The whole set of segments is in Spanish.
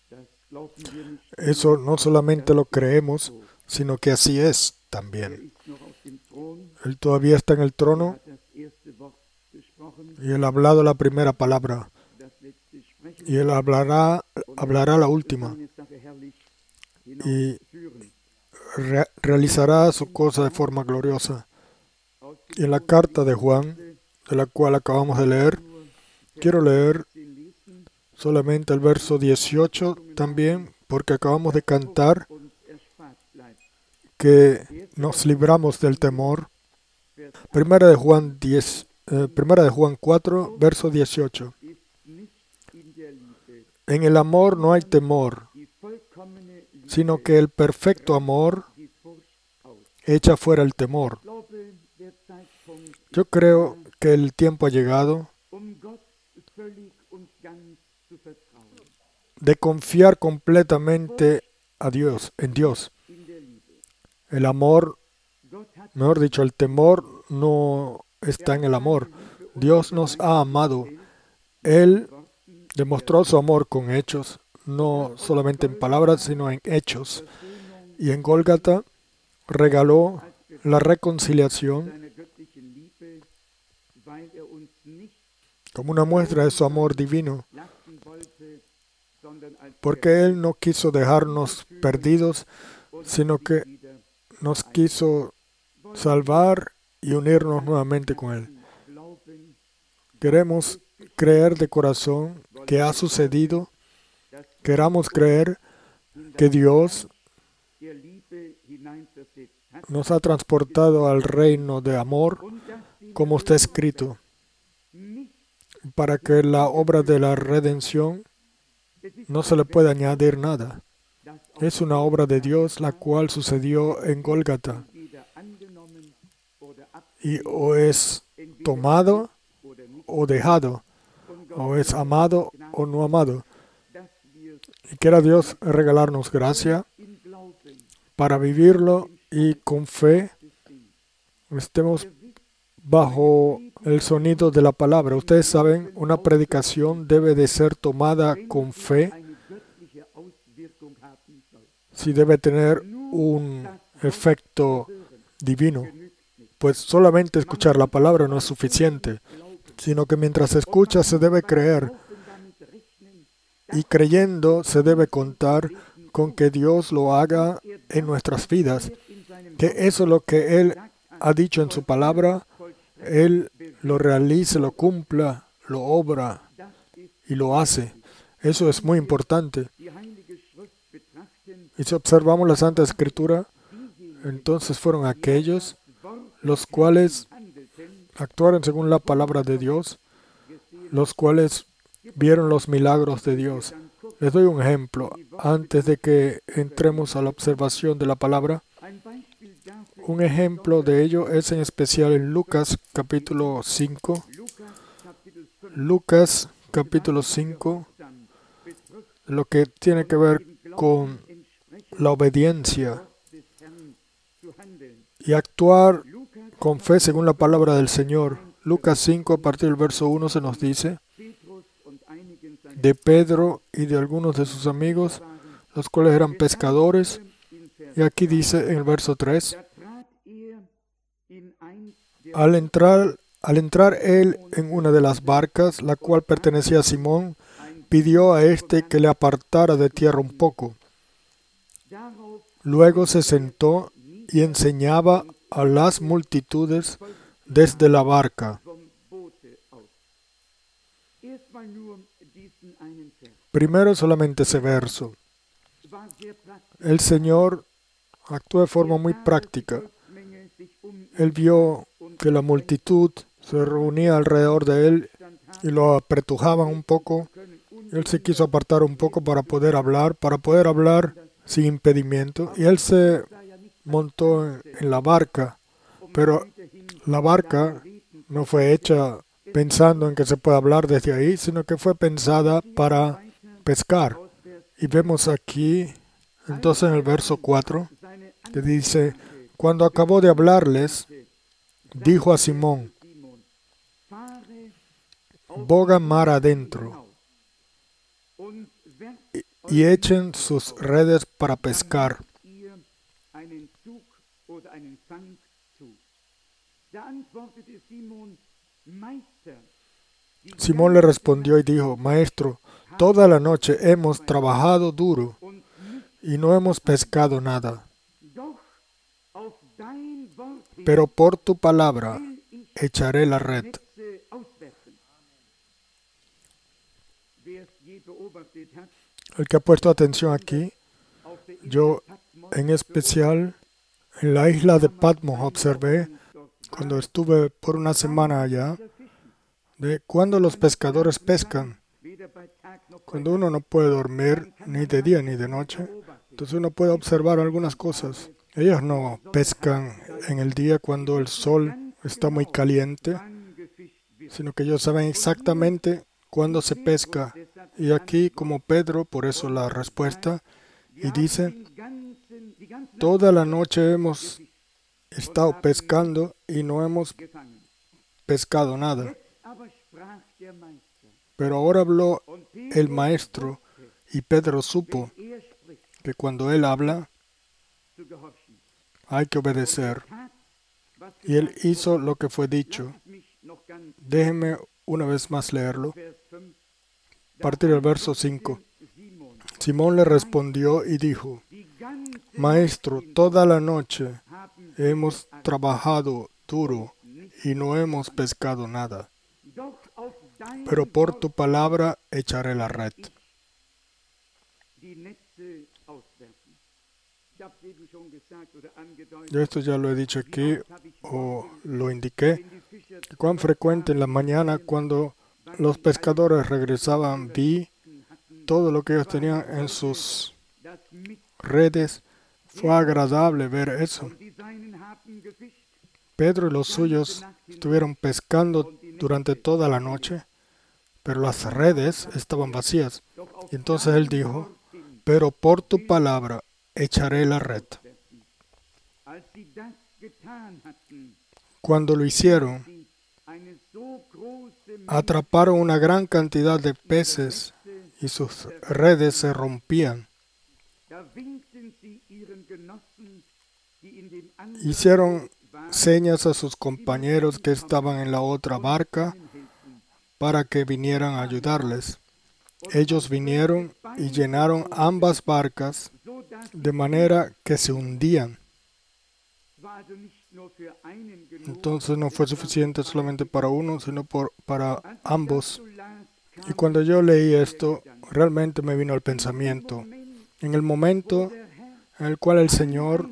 Eso no solamente lo creemos, sino que así es también. Él todavía está en el trono y Él ha hablado la primera palabra y Él hablará la última y realizará su cosa de forma gloriosa. Y en la carta de Juan, de la cual acabamos de leer, quiero leer solamente el verso 18 también, porque acabamos de cantar que nos libramos del temor. Primera de Juan 4, verso 18. En el amor no hay temor, sino que el perfecto amor echa fuera el temor. Yo creo que el tiempo ha llegado de confiar completamente a Dios, en Dios. El amor, mejor dicho, el temor no está en el amor. Dios nos ha amado. Él demostró su amor con hechos, no solamente en palabras, sino en hechos. Y en Gólgata regaló la reconciliación como una muestra de su amor divino, porque Él no quiso dejarnos perdidos, sino que nos quiso salvar y unirnos nuevamente con Él. Queremos creer de corazón que ha sucedido. Queramos creer que Dios nos ha transportado al reino de amor, como está escrito, para que la obra de la redención no se le pueda añadir nada. Es una obra de Dios la cual sucedió en Gólgata y o es tomado o dejado, o es amado o no amado. Y quiera Dios regalarnos gracia para vivirlo y con fe estemos bajo el sonido de la palabra. Ustedes saben, una predicación debe de ser tomada con fe si debe tener un efecto divino. Pues solamente escuchar la palabra no es suficiente, sino que mientras se escucha se debe creer. Y creyendo se debe contar con que Dios lo haga en nuestras vidas, que eso es lo que Él ha dicho en su palabra, Él lo realice, lo cumpla, lo obra y lo hace. Eso es muy importante. Y si observamos la Santa Escritura, entonces fueron aquellos los cuales actuaron según la palabra de Dios, los cuales vieron los milagros de Dios. Les doy un ejemplo antes de que entremos a la observación de la palabra. Un ejemplo de ello es en especial en Lucas capítulo 5. Lucas capítulo 5, lo que tiene que ver con la obediencia y actuar con fe según la palabra del Señor. Lucas 5, a partir del verso 1 se nos dice de Pedro y de algunos de sus amigos, los cuales eran pescadores. Y aquí dice en el verso 3, al entrar él en una de las barcas, la cual pertenecía a Simón, pidió a éste que le apartara de tierra un poco. Luego se sentó y enseñaba a las multitudes desde la barca. Primero solamente ese verso. El Señor actuó de forma muy práctica. Él vio que la multitud se reunía alrededor de él y lo apretujaban un poco. Él se quiso apartar un poco para poder hablar sin impedimento. Y él se montó en la barca, pero la barca no fue hecha pensando en que se puede hablar desde ahí, sino que fue pensada para pescar. Y vemos aquí, entonces en el verso 4, que dice, cuando acabó de hablarles, dijo a Simón, boga mar adentro y echen sus redes para pescar. Simón le respondió y dijo: Maestro, toda la noche hemos trabajado duro y no hemos pescado nada. Pero por tu palabra echaré la red. El que ha puesto atención aquí, yo en especial en la isla de Patmos observé, cuando estuve por una semana allá, de cuando los pescadores pescan, cuando uno no puede dormir ni de día ni de noche, entonces uno puede observar algunas cosas. Ellos no pescan en el día cuando el sol está muy caliente, sino que ellos saben exactamente cuándo se pesca. Y aquí, como Pedro, por eso la respuesta, y dice: toda la noche hemos estado pescando y no hemos pescado nada. Pero ahora habló el maestro y Pedro supo que cuando él habla hay que obedecer. Y él hizo lo que fue dicho. Déjenme una vez más leerlo. A partir del verso 5. Simón le respondió y dijo: Maestro, toda la noche hemos trabajado duro y no hemos pescado nada. Pero por tu palabra echaré la red. Yo esto ya lo he dicho aquí o lo indiqué. Cuán frecuente en la mañana cuando los pescadores regresaban, vi todo lo que ellos tenían en sus redes. Fue agradable ver eso. Pedro y los suyos estuvieron pescando durante toda la noche, pero las redes estaban vacías. Y entonces él dijo: pero por tu palabra echaré la red. Cuando lo hicieron, atraparon una gran cantidad de peces y sus redes se rompían. Hicieron señas a sus compañeros que estaban en la otra barca para que vinieran a ayudarles. Ellos vinieron y llenaron ambas barcas de manera que se hundían. Entonces no fue suficiente solamente para uno, sino para ambos. Y cuando yo leí esto, realmente me vino al pensamiento, en el momento en el cual el Señor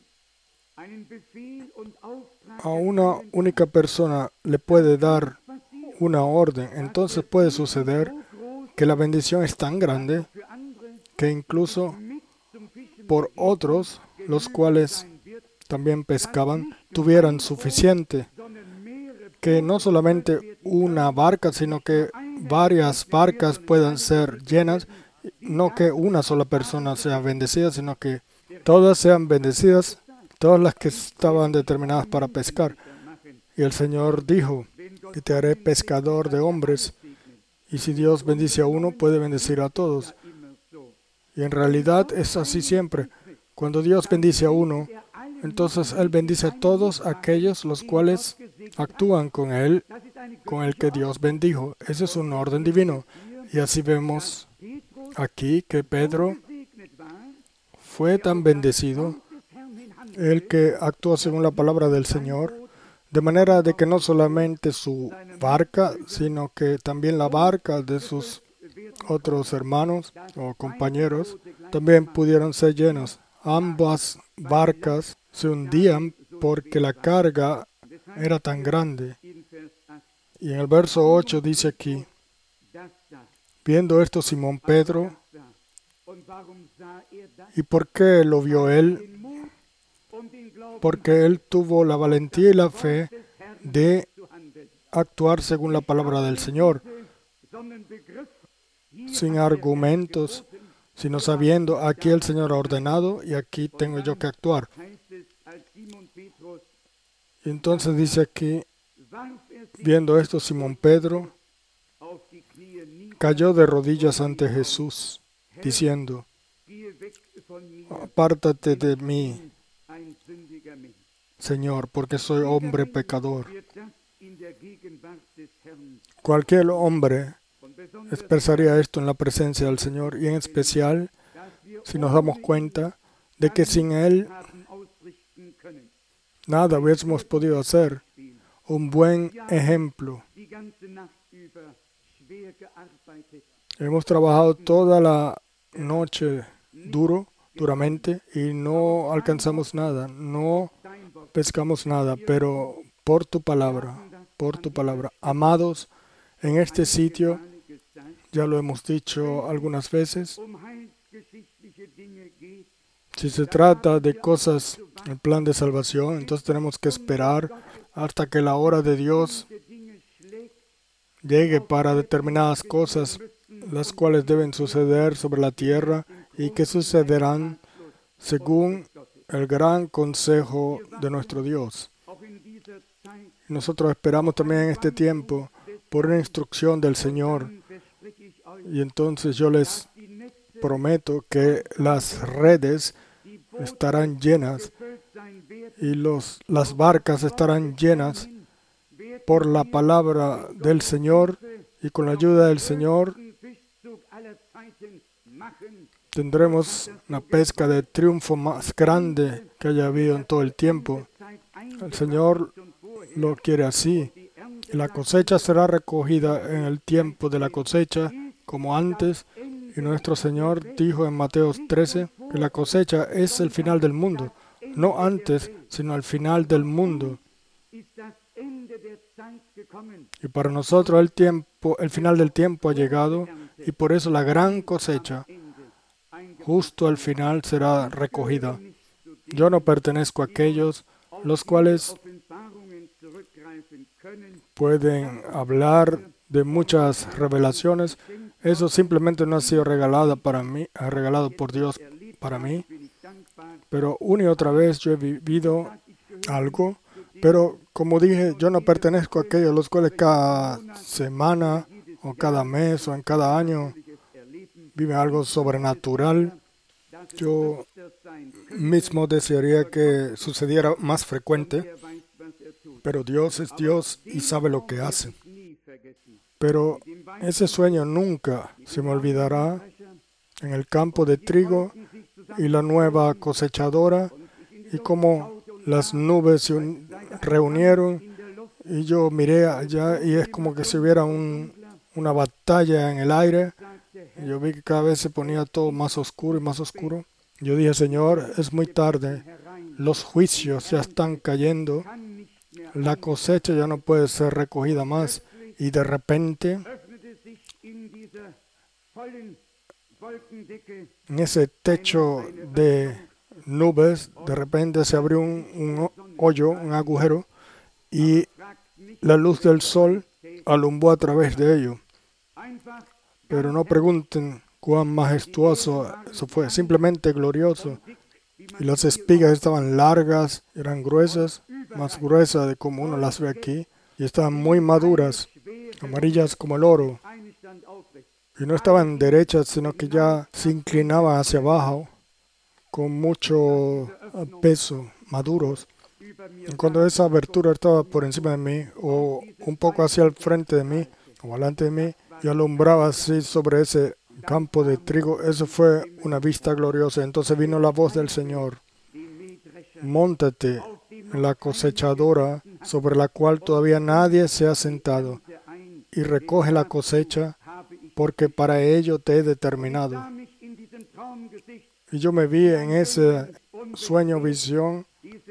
a una única persona le puede dar una orden, entonces puede suceder que la bendición es tan grande que incluso por otros, los cuales también pescaban, tuvieran suficiente, que no solamente una barca, sino que varias barcas puedan ser llenas, no que una sola persona sea bendecida, sino que todas sean bendecidas, todas las que estaban determinadas para pescar. Y el Señor dijo: que te haré pescador de hombres. Y si Dios bendice a uno, puede bendecir a todos. Y en realidad es así siempre. Cuando Dios bendice a uno, entonces Él bendice a todos aquellos los cuales actúan con Él, con el que Dios bendijo. Ese es un orden divino. Y así vemos aquí que Pedro fue tan bendecido, el que actuó según la palabra del Señor, de manera de que no solamente su barca, sino que también la barca de sus otros hermanos o compañeros también pudieron ser llenos. Ambas barcas se hundían porque la carga era tan grande. Y en el verso 8 dice aquí: viendo esto Simón Pedro, ¿y por qué lo vio él? Porque él tuvo la valentía y la fe de actuar según la palabra del Señor, sin argumentos, sino sabiendo: aquí el Señor ha ordenado y aquí tengo yo que actuar. Y entonces dice aquí, viendo esto, Simón Pedro cayó de rodillas ante Jesús diciendo: apártate de mí, Señor, porque soy hombre pecador. Cualquier hombre expresaría esto en la presencia del Señor, y en especial si nos damos cuenta de que sin Él nada hubiésemos podido hacer. Un buen ejemplo. Hemos trabajado toda la noche duramente, y no alcanzamos nada, no pescamos nada, pero por tu palabra, amados, en este sitio, ya lo hemos dicho algunas veces, si se trata de cosas, el plan de salvación, entonces tenemos que esperar hasta que la hora de Dios llegue para determinadas cosas, las cuales deben suceder sobre la tierra y que sucederán según el gran consejo de nuestro Dios. Nosotros esperamos también en este tiempo por una instrucción del Señor, y entonces yo les prometo que las redes estarán llenas y las barcas estarán llenas por la palabra del Señor, y con la ayuda del Señor tendremos una pesca de triunfo más grande que haya habido en todo el tiempo. El Señor lo quiere así. La cosecha será recogida en el tiempo de la cosecha, como antes. Y nuestro Señor dijo en Mateo 13 que la cosecha es el final del mundo. No antes, sino al final del mundo. Y para nosotros el final del tiempo ha llegado, y por eso la gran cosecha justo al final será recogida. Yo no pertenezco a aquellos los cuales pueden hablar de muchas revelaciones. Eso simplemente no ha sido regalado por Dios para mí. Pero una y otra vez yo he vivido algo. Pero como dije, yo no pertenezco a aquellos los cuales cada semana o cada mes o en cada año viven algo sobrenatural. Yo mismo desearía que sucediera más frecuente, pero Dios es Dios y sabe lo que hace. Pero ese sueño nunca se me olvidará en el campo de trigo y la nueva cosechadora, y cómo las nubes se reunieron y yo miré allá y es como que si hubiera una batalla en el aire. Yo vi que cada vez se ponía todo más oscuro y más oscuro. Yo dije: Señor, es muy tarde, los juicios ya están cayendo, la cosecha ya no puede ser recogida más. Y de repente, en ese techo de nubes, de repente se abrió un hoyo, un agujero, y la luz del sol alumbró a través de ello. Pero no pregunten cuán majestuoso eso fue, simplemente glorioso. Y las espigas estaban largas, eran gruesas, más gruesas de como uno las ve aquí, y estaban muy maduras, amarillas como el oro. Y no estaban derechas, sino que ya se inclinaban hacia abajo, con mucho peso, maduros. Y cuando esa abertura estaba por encima de mí, o un poco hacia el frente de mí, o delante de mí, y alumbraba así sobre ese campo de trigo, eso fue una vista gloriosa. Entonces vino la voz del Señor: móntate en la cosechadora sobre la cual todavía nadie se ha sentado, y recoge la cosecha, porque para ello te he determinado. Y yo me vi en ese sueño, visión,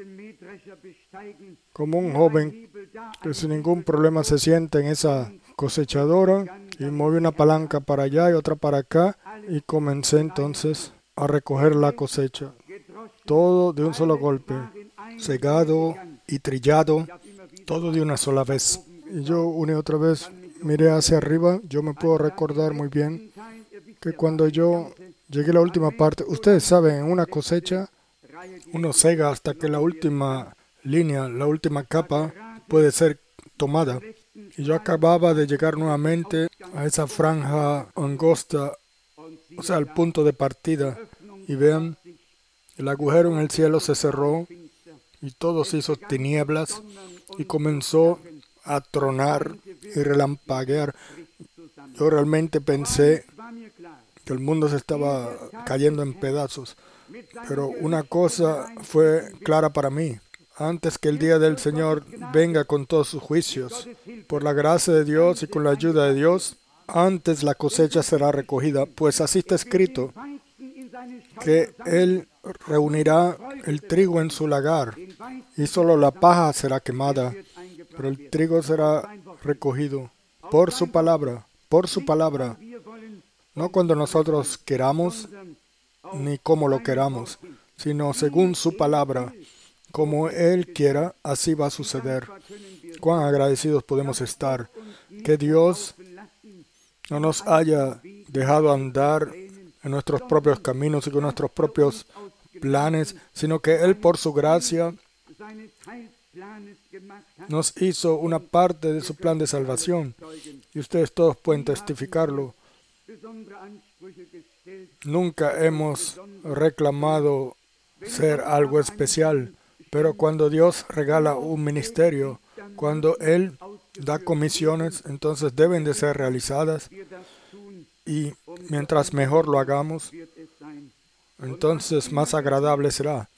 como un joven que sin ningún problema se sienta en esa cosechadora, y moví una palanca para allá y otra para acá, y comencé entonces a recoger la cosecha. Todo de un solo golpe, segado y trillado, todo de una sola vez. Y yo una y otra vez miré hacia arriba. Yo me puedo recordar muy bien que cuando yo llegué a la última parte, ustedes saben, en una cosecha uno sega hasta que la última línea, la última capa puede ser tomada. Y yo acababa de llegar nuevamente a esa franja angosta o sea, el punto de partida. Y vean, el agujero en el cielo se cerró y todo se hizo tinieblas y comenzó a tronar y relampaguear. Yo realmente pensé que el mundo se estaba cayendo en pedazos. Pero una cosa fue clara para mí. Antes que el día del Señor venga con todos sus juicios, por la gracia de Dios y con la ayuda de Dios, antes la cosecha será recogida, pues así está escrito, que Él reunirá el trigo en su lagar, y solo la paja será quemada, pero el trigo será recogido por su palabra, no cuando nosotros queramos, ni como lo queramos, sino según su palabra. Como Él quiera, así va a suceder. Cuán agradecidos podemos estar que Dios no nos haya dejado andar en nuestros propios caminos y con nuestros propios planes, sino que Él por su gracia nos hizo una parte de su plan de salvación. Y ustedes todos pueden testificarlo. Nunca hemos reclamado ser algo especial, pero cuando Dios regala un ministerio, cuando Él da comisiones, entonces deben de ser realizadas, y mientras mejor lo hagamos, entonces más agradable será.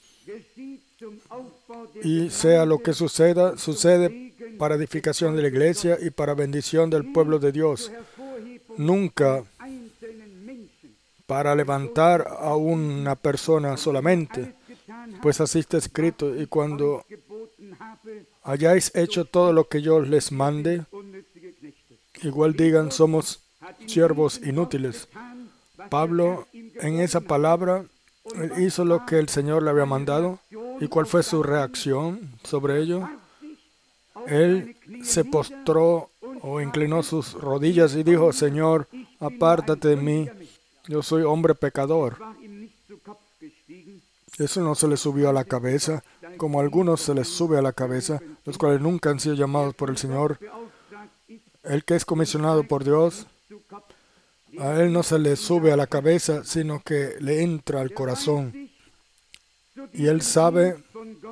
Y sea lo que suceda, sucede para edificación de la iglesia y para bendición del pueblo de Dios. Nunca para levantar a una persona solamente, pues así está escrito, y cuando hayáis hecho todo lo que yo les mande, igual digan, somos siervos inútiles. Pablo, en esa palabra, él hizo lo que el Señor le había mandado. ¿Y cuál fue su reacción sobre ello? Él se postró o inclinó sus rodillas y dijo, Señor, apártate de mí, yo soy hombre pecador. Eso no se le subió a la cabeza, como a algunos se les sube a la cabeza, los cuales nunca han sido llamados por el Señor. El que es comisionado por Dios, a él no se le sube a la cabeza, sino que le entra al corazón. Y él sabe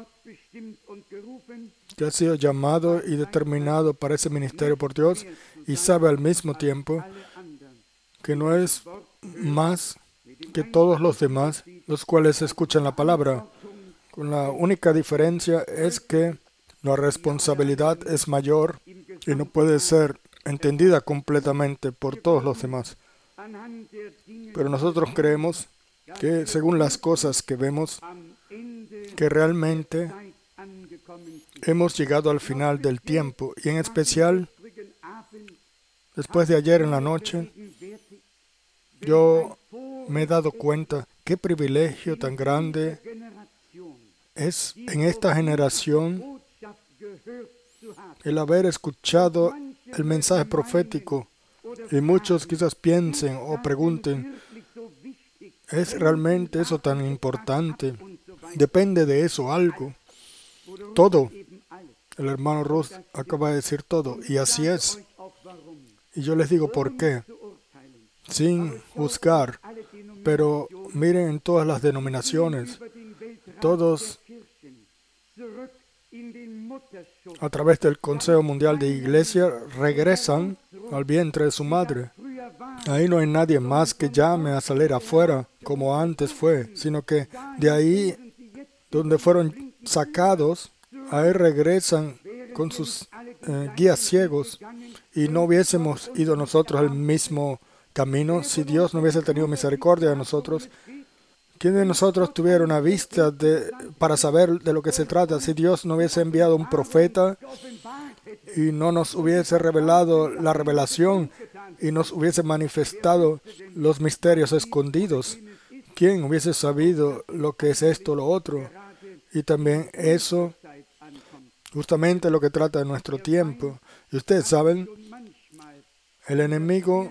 que ha sido llamado y determinado para ese ministerio por Dios, y sabe al mismo tiempo que no es más que todos los demás, los cuales escuchan la palabra. Con la única diferencia es que la responsabilidad es mayor y no puede ser entendida completamente por todos los demás. Pero nosotros creemos que según las cosas que vemos, que realmente hemos llegado al final del tiempo, y en especial después de ayer en la noche, yo me he dado cuenta qué privilegio tan grande es en esta generación el haber escuchado el mensaje profético. Y muchos quizás piensen o pregunten, ¿es realmente eso tan importante? ¿Depende de eso algo? Todo. El hermano Ruth acaba de decir todo, y así es. Y yo les digo por qué. Sin juzgar, pero miren en todas las denominaciones, todos a través del Consejo Mundial de Iglesia regresan al vientre de su madre. Ahí no hay nadie más que llame a salir afuera como antes fue, sino que de ahí donde fueron sacados, ahí regresan con sus guías ciegos, y no hubiésemos ido nosotros el mismo camino si Dios no hubiese tenido misericordia de nosotros. ¿Quién de nosotros tuviera una vista para saber de lo que se trata si Dios no hubiese enviado un profeta y no nos hubiese revelado la revelación y nos hubiese manifestado los misterios escondidos? ¿Quién hubiese sabido lo que es esto o lo otro? Y también eso, justamente lo que trata de nuestro tiempo. Y ustedes saben, el enemigo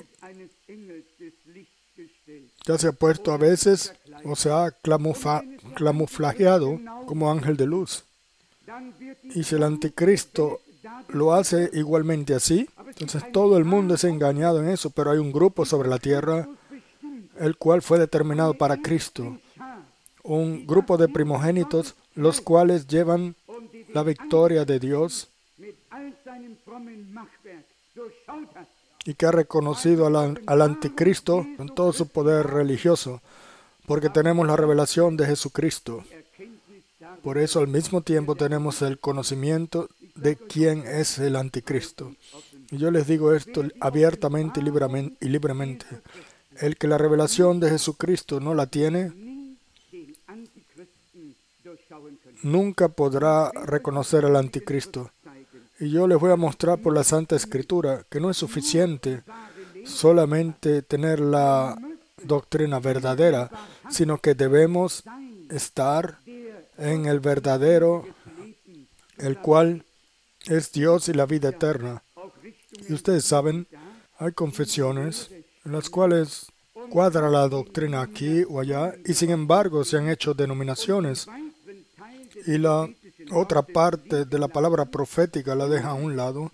ya se ha puesto a veces, o se ha camuflajeado como ángel de luz. Y si el anticristo lo hace igualmente así, entonces todo el mundo es engañado en eso, pero hay un grupo sobre la tierra, el cual fue determinado para Cristo. Un grupo de primogénitos, los cuales llevan la victoria de Dios y que ha reconocido al anticristo en todo su poder religioso, porque tenemos la revelación de Jesucristo. Por eso al mismo tiempo tenemos el conocimiento de quién es el anticristo. Y yo les digo esto abiertamente y libremente. El que la revelación de Jesucristo no la tiene, nunca podrá reconocer al anticristo. Y yo les voy a mostrar por la Santa Escritura que no es suficiente solamente tener la doctrina verdadera, sino que debemos estar en el verdadero, el cual es Dios y la vida eterna. Y ustedes saben, hay confesiones en las cuales cuadra la doctrina aquí o allá, y sin embargo se han hecho denominaciones, y la otra parte de la palabra profética la deja a un lado,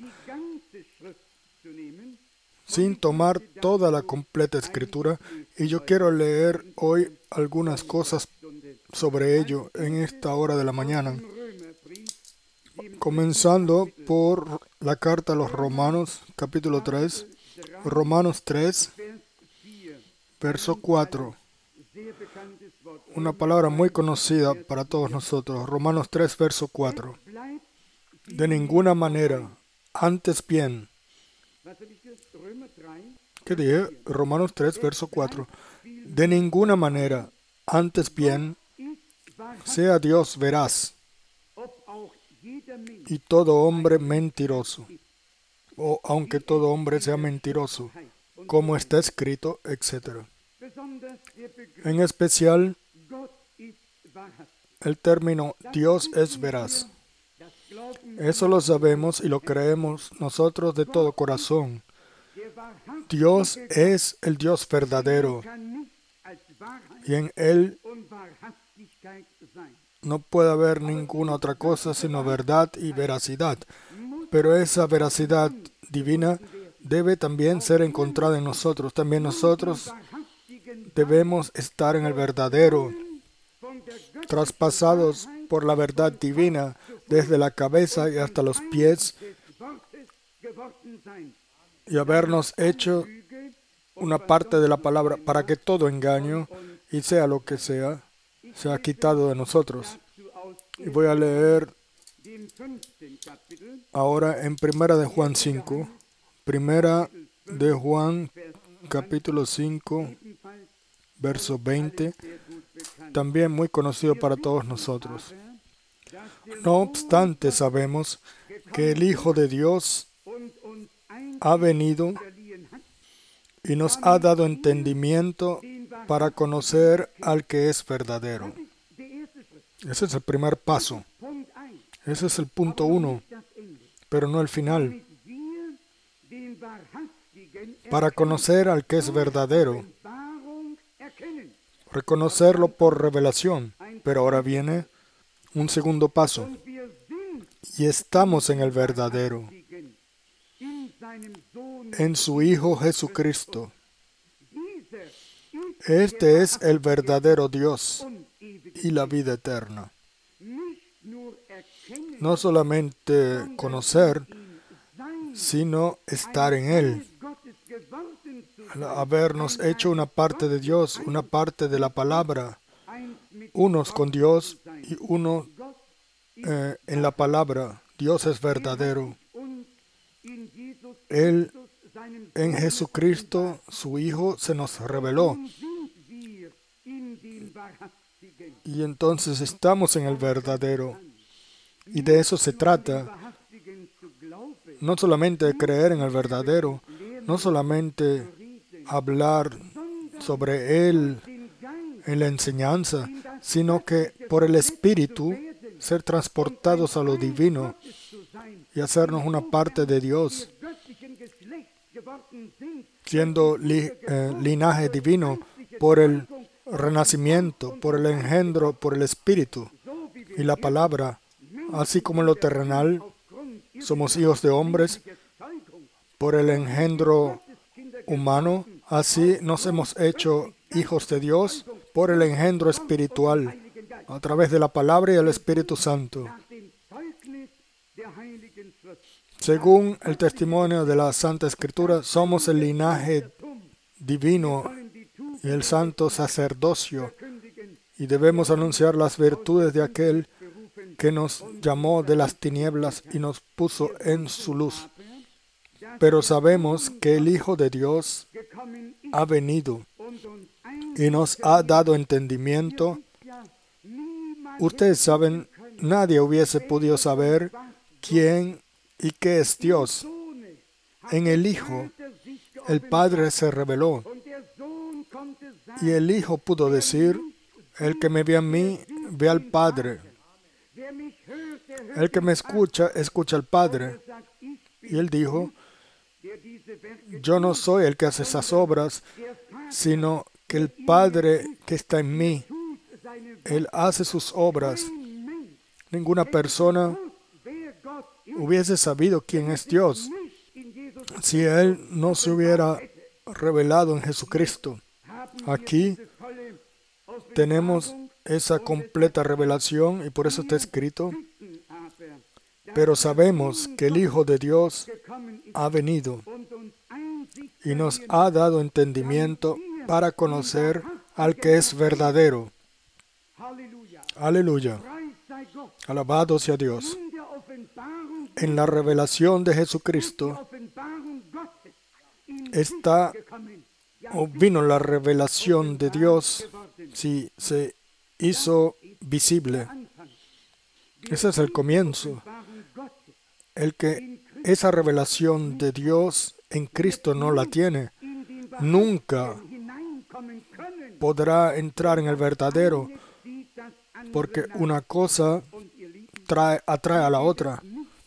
sin tomar toda la completa Escritura. Y yo quiero leer hoy algunas cosas sobre ello en esta hora de la mañana, comenzando por la carta a los Romanos, capítulo 3, Romanos 3, verso 4. Una palabra muy conocida para todos nosotros. Romanos 3, verso 4. De ninguna manera, antes bien. ¿Qué dije? Romanos 3, verso 4. De ninguna manera, antes bien, sea Dios veraz y todo hombre mentiroso, o aunque todo hombre sea mentiroso, como está escrito, etc. En especial, el término Dios es veraz. Eso lo sabemos y lo creemos nosotros de todo corazón. Dios es el Dios verdadero y en Él no puede haber ninguna otra cosa sino verdad y veracidad. Pero esa veracidad divina debe también ser encontrada en nosotros. También nosotros debemos estar en el verdadero, traspasados por la verdad divina desde la cabeza y hasta los pies, y habernos hecho una parte de la palabra para que todo engaño, y sea lo que sea quitado de nosotros. Y voy a leer ahora en Primera de Juan 5, Primera de Juan capítulo 5, verso 20, también muy conocido para todos nosotros. No obstante, sabemos que el Hijo de Dios ha venido y nos ha dado entendimiento para conocer al que es verdadero. Ese es el primer paso. Ese es el punto 1, pero no el final. Para conocer al que es verdadero. Reconocerlo por revelación. Pero ahora viene un segundo paso. Y estamos en el verdadero, en su Hijo Jesucristo. Este es el verdadero Dios y la vida eterna. No solamente conocer, sino estar en Él. Habernos hecho una parte de Dios, una parte de la palabra, unos con Dios y uno en la palabra. Dios es verdadero. Él, en Jesucristo, su Hijo, se nos reveló. Y entonces estamos en el verdadero. Y de eso se trata. No solamente de creer en el verdadero, no solamente hablar sobre Él en la enseñanza, sino que por el Espíritu ser transportados a lo divino y hacernos una parte de Dios, siendo linaje divino por el renacimiento, por el engendro, por el Espíritu y la palabra, así como en lo terrenal somos hijos de hombres por el engendro humano, así nos hemos hecho hijos de Dios por el engendro espiritual, a través de la palabra y el Espíritu Santo. Según el testimonio de la Santa Escritura, somos el linaje divino y el santo sacerdocio, y debemos anunciar las virtudes de aquel que nos llamó de las tinieblas y nos puso en su luz. Pero sabemos que el Hijo de Dios ha venido y nos ha dado entendimiento. Ustedes saben, nadie hubiese podido saber quién y qué es Dios. En el Hijo, el Padre se reveló, y el Hijo pudo decir: el que me ve a mí, ve al Padre. El que me escucha, escucha al Padre. Y él dijo: yo no soy el que hace esas obras, sino que el Padre que está en mí, Él hace sus obras. Ninguna persona hubiese sabido quién es Dios si Él no se hubiera revelado en Jesucristo. Aquí tenemos esa completa revelación y por eso está escrito: pero sabemos que el Hijo de Dios ha venido y nos ha dado entendimiento para conocer al que es verdadero. Aleluya. Alabado sea Dios. En la revelación de Jesucristo vino la revelación de Dios, sí, se hizo visible. Ese es el comienzo. El que esa revelación de Dios en Cristo no la tiene, nunca podrá entrar en el verdadero, porque una cosa atrae a la otra.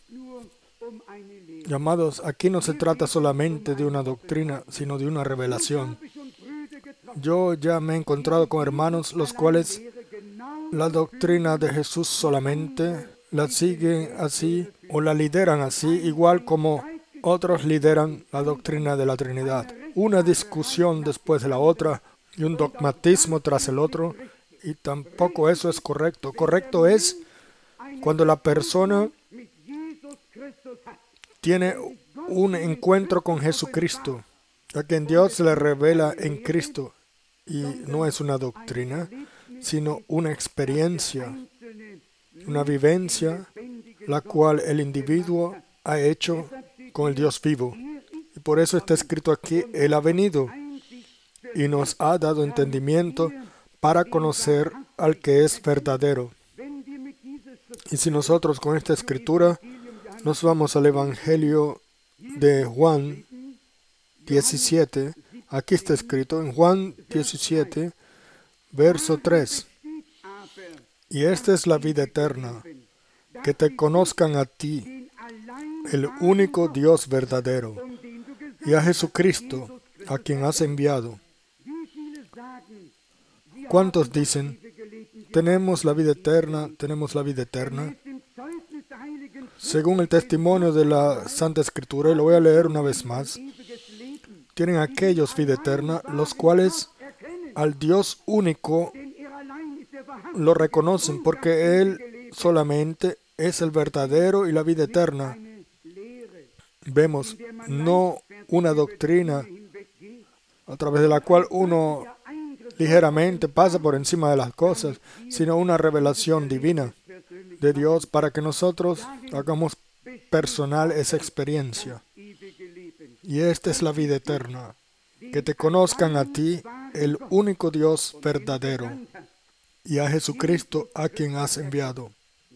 Y amados, aquí no se trata solamente de una doctrina, sino de una revelación. Yo ya me he encontrado con hermanos los cuales la doctrina de Jesús solamente la siguen así o la lideran así, igual como otros lideran la doctrina de la Trinidad. Una discusión después de la otra y un dogmatismo tras el otro, y tampoco eso es correcto. Correcto es cuando la persona tiene un encuentro con Jesucristo, a quien Dios se le revela en Cristo, y no es una doctrina, sino una experiencia, una vivencia, la cual el individuo ha hecho con el Dios vivo. Y por eso está escrito aquí: Él ha venido y nos ha dado entendimiento para conocer al que es verdadero. Y si nosotros con esta escritura nos vamos al Evangelio de Juan 17, aquí está escrito en Juan 17, verso 3. Y esta es la vida eterna, que te conozcan a ti, el único Dios verdadero, y a Jesucristo, a quien has enviado. ¿Cuántos dicen: tenemos la vida eterna, tenemos la vida eterna? Según el testimonio de la Santa Escritura, y lo voy a leer una vez más, tienen aquellos vida eterna, los cuales al Dios único lo reconocen, porque Él solamente es el verdadero y la vida eterna. Vemos no una doctrina a través de la cual uno ligeramente pasa por encima de las cosas, sino una revelación divina de Dios para que nosotros hagamos personal esa experiencia. Y esta es la vida eterna, que te conozcan a ti, el único Dios verdadero, y a Jesucristo, a quien has enviado.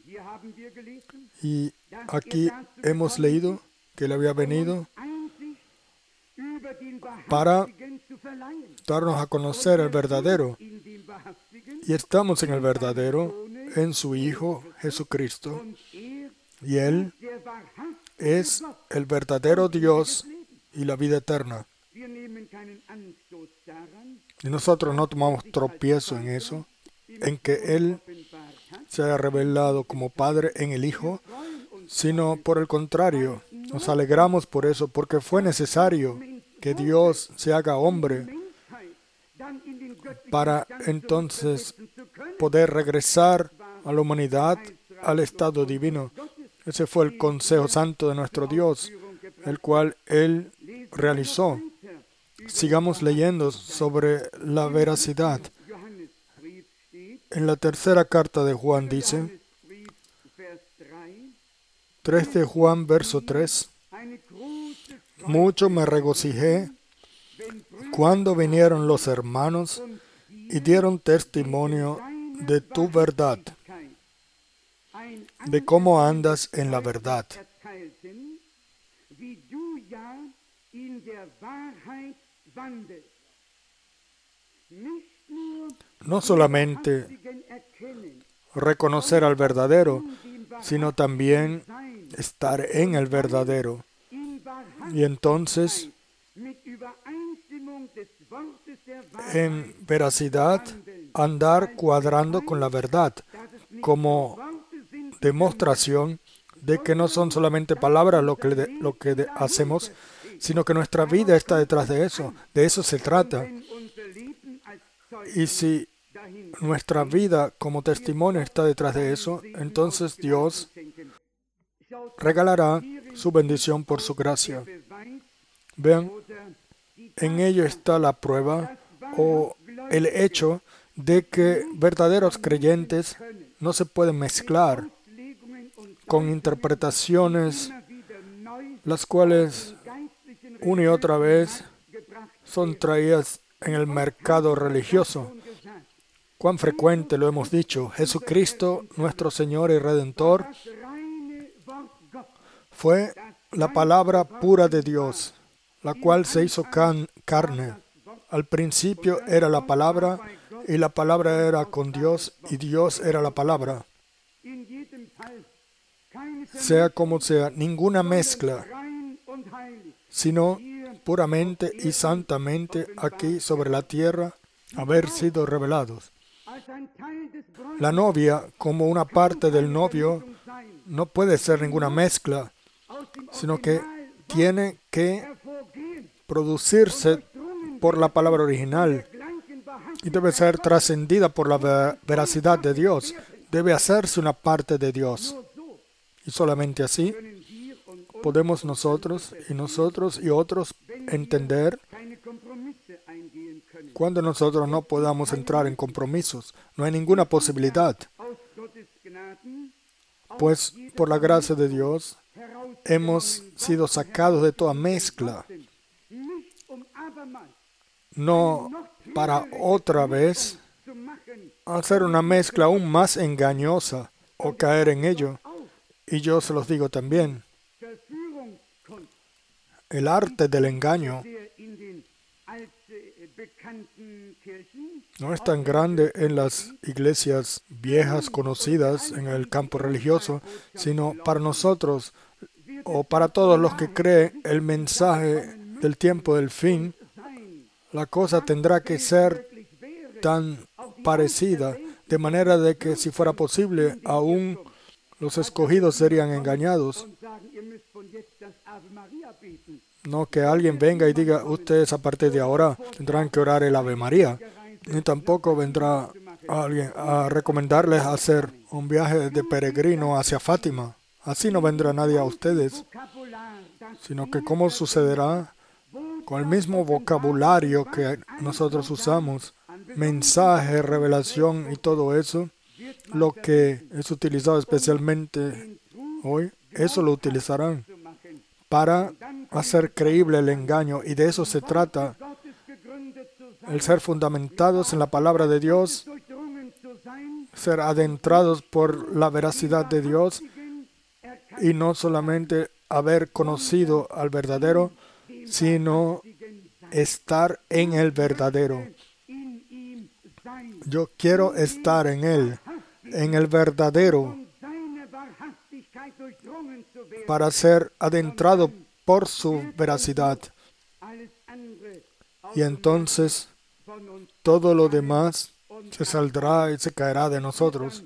Y aquí hemos leído que Él había venido para darnos a conocer el verdadero. Y estamos en el verdadero, en su Hijo Jesucristo. Y Él es el verdadero Dios y la vida eterna. Y nosotros no tomamos tropiezo en eso, en que Él se haya revelado como Padre en el Hijo, sino por el contrario, nos alegramos por eso, porque fue necesario que Dios se haga hombre para entonces poder regresar a la humanidad al estado divino. Ese fue el consejo santo de nuestro Dios, el cual Él realizó. Sigamos leyendo sobre la veracidad. En la tercera carta de Juan dice, 3 de Juan, verso 3, mucho me regocijé cuando vinieron los hermanos y dieron testimonio de tu verdad, de cómo andas en la verdad. No solamente reconocer al verdadero, sino también estar en el verdadero. Y entonces, en veracidad, andar cuadrando con la verdad, como demostración de que no son solamente palabras lo que hacemos, sino que nuestra vida está detrás de eso. De eso se trata. Y si nuestra vida como testimonio está detrás de eso, entonces Dios regalará su bendición por su gracia. Vean, en ello está la prueba o el hecho de que verdaderos creyentes no se pueden mezclar con interpretaciones las cuales una y otra vez son traídas en el mercado religioso. Cuán frecuente lo hemos dicho, Jesucristo, nuestro Señor y Redentor, fue la palabra pura de Dios, la cual se hizo carne. Al principio era la palabra, y la palabra era con Dios, y Dios era la palabra. Sea como sea, ninguna mezcla, sino puramente y santamente aquí sobre la tierra haber sido revelados. La novia, como una parte del novio, no puede ser ninguna mezcla, sino que tiene que producirse por la palabra original y debe ser trascendida por la veracidad de Dios. Debe hacerse una parte de Dios. Y solamente así podemos nosotros y otros entender cuando nosotros no podamos entrar en compromisos. No hay ninguna posibilidad. Pues por la gracia de Dios hemos sido sacados de toda mezcla. No para otra vez hacer una mezcla aún más engañosa o caer en ello. Y yo se los digo también. El arte del engaño no es tan grande en las iglesias viejas conocidas en el campo religioso, sino para nosotros o para todos los que creen el mensaje del tiempo del fin. La cosa tendrá que ser tan parecida, de manera de que si fuera posible, aún los escogidos serían engañados. No que alguien venga y diga, ustedes a partir de ahora tendrán que orar el Ave María. Ni tampoco vendrá alguien a recomendarles hacer un viaje de peregrino hacia Fátima. Así no vendrá nadie a ustedes, sino que cómo sucederá con el mismo vocabulario que nosotros usamos, mensaje, revelación y todo eso, lo que es utilizado especialmente hoy, eso lo utilizarán para hacer creíble el engaño, y de eso se trata, el ser fundamentados en la palabra de Dios, ser adentrados por la veracidad de Dios y no solamente haber conocido al verdadero, sino estar en el verdadero. Yo quiero estar en Él, en el verdadero, para ser adentrado por su veracidad. Y entonces todo lo demás se saldrá y se caerá de nosotros,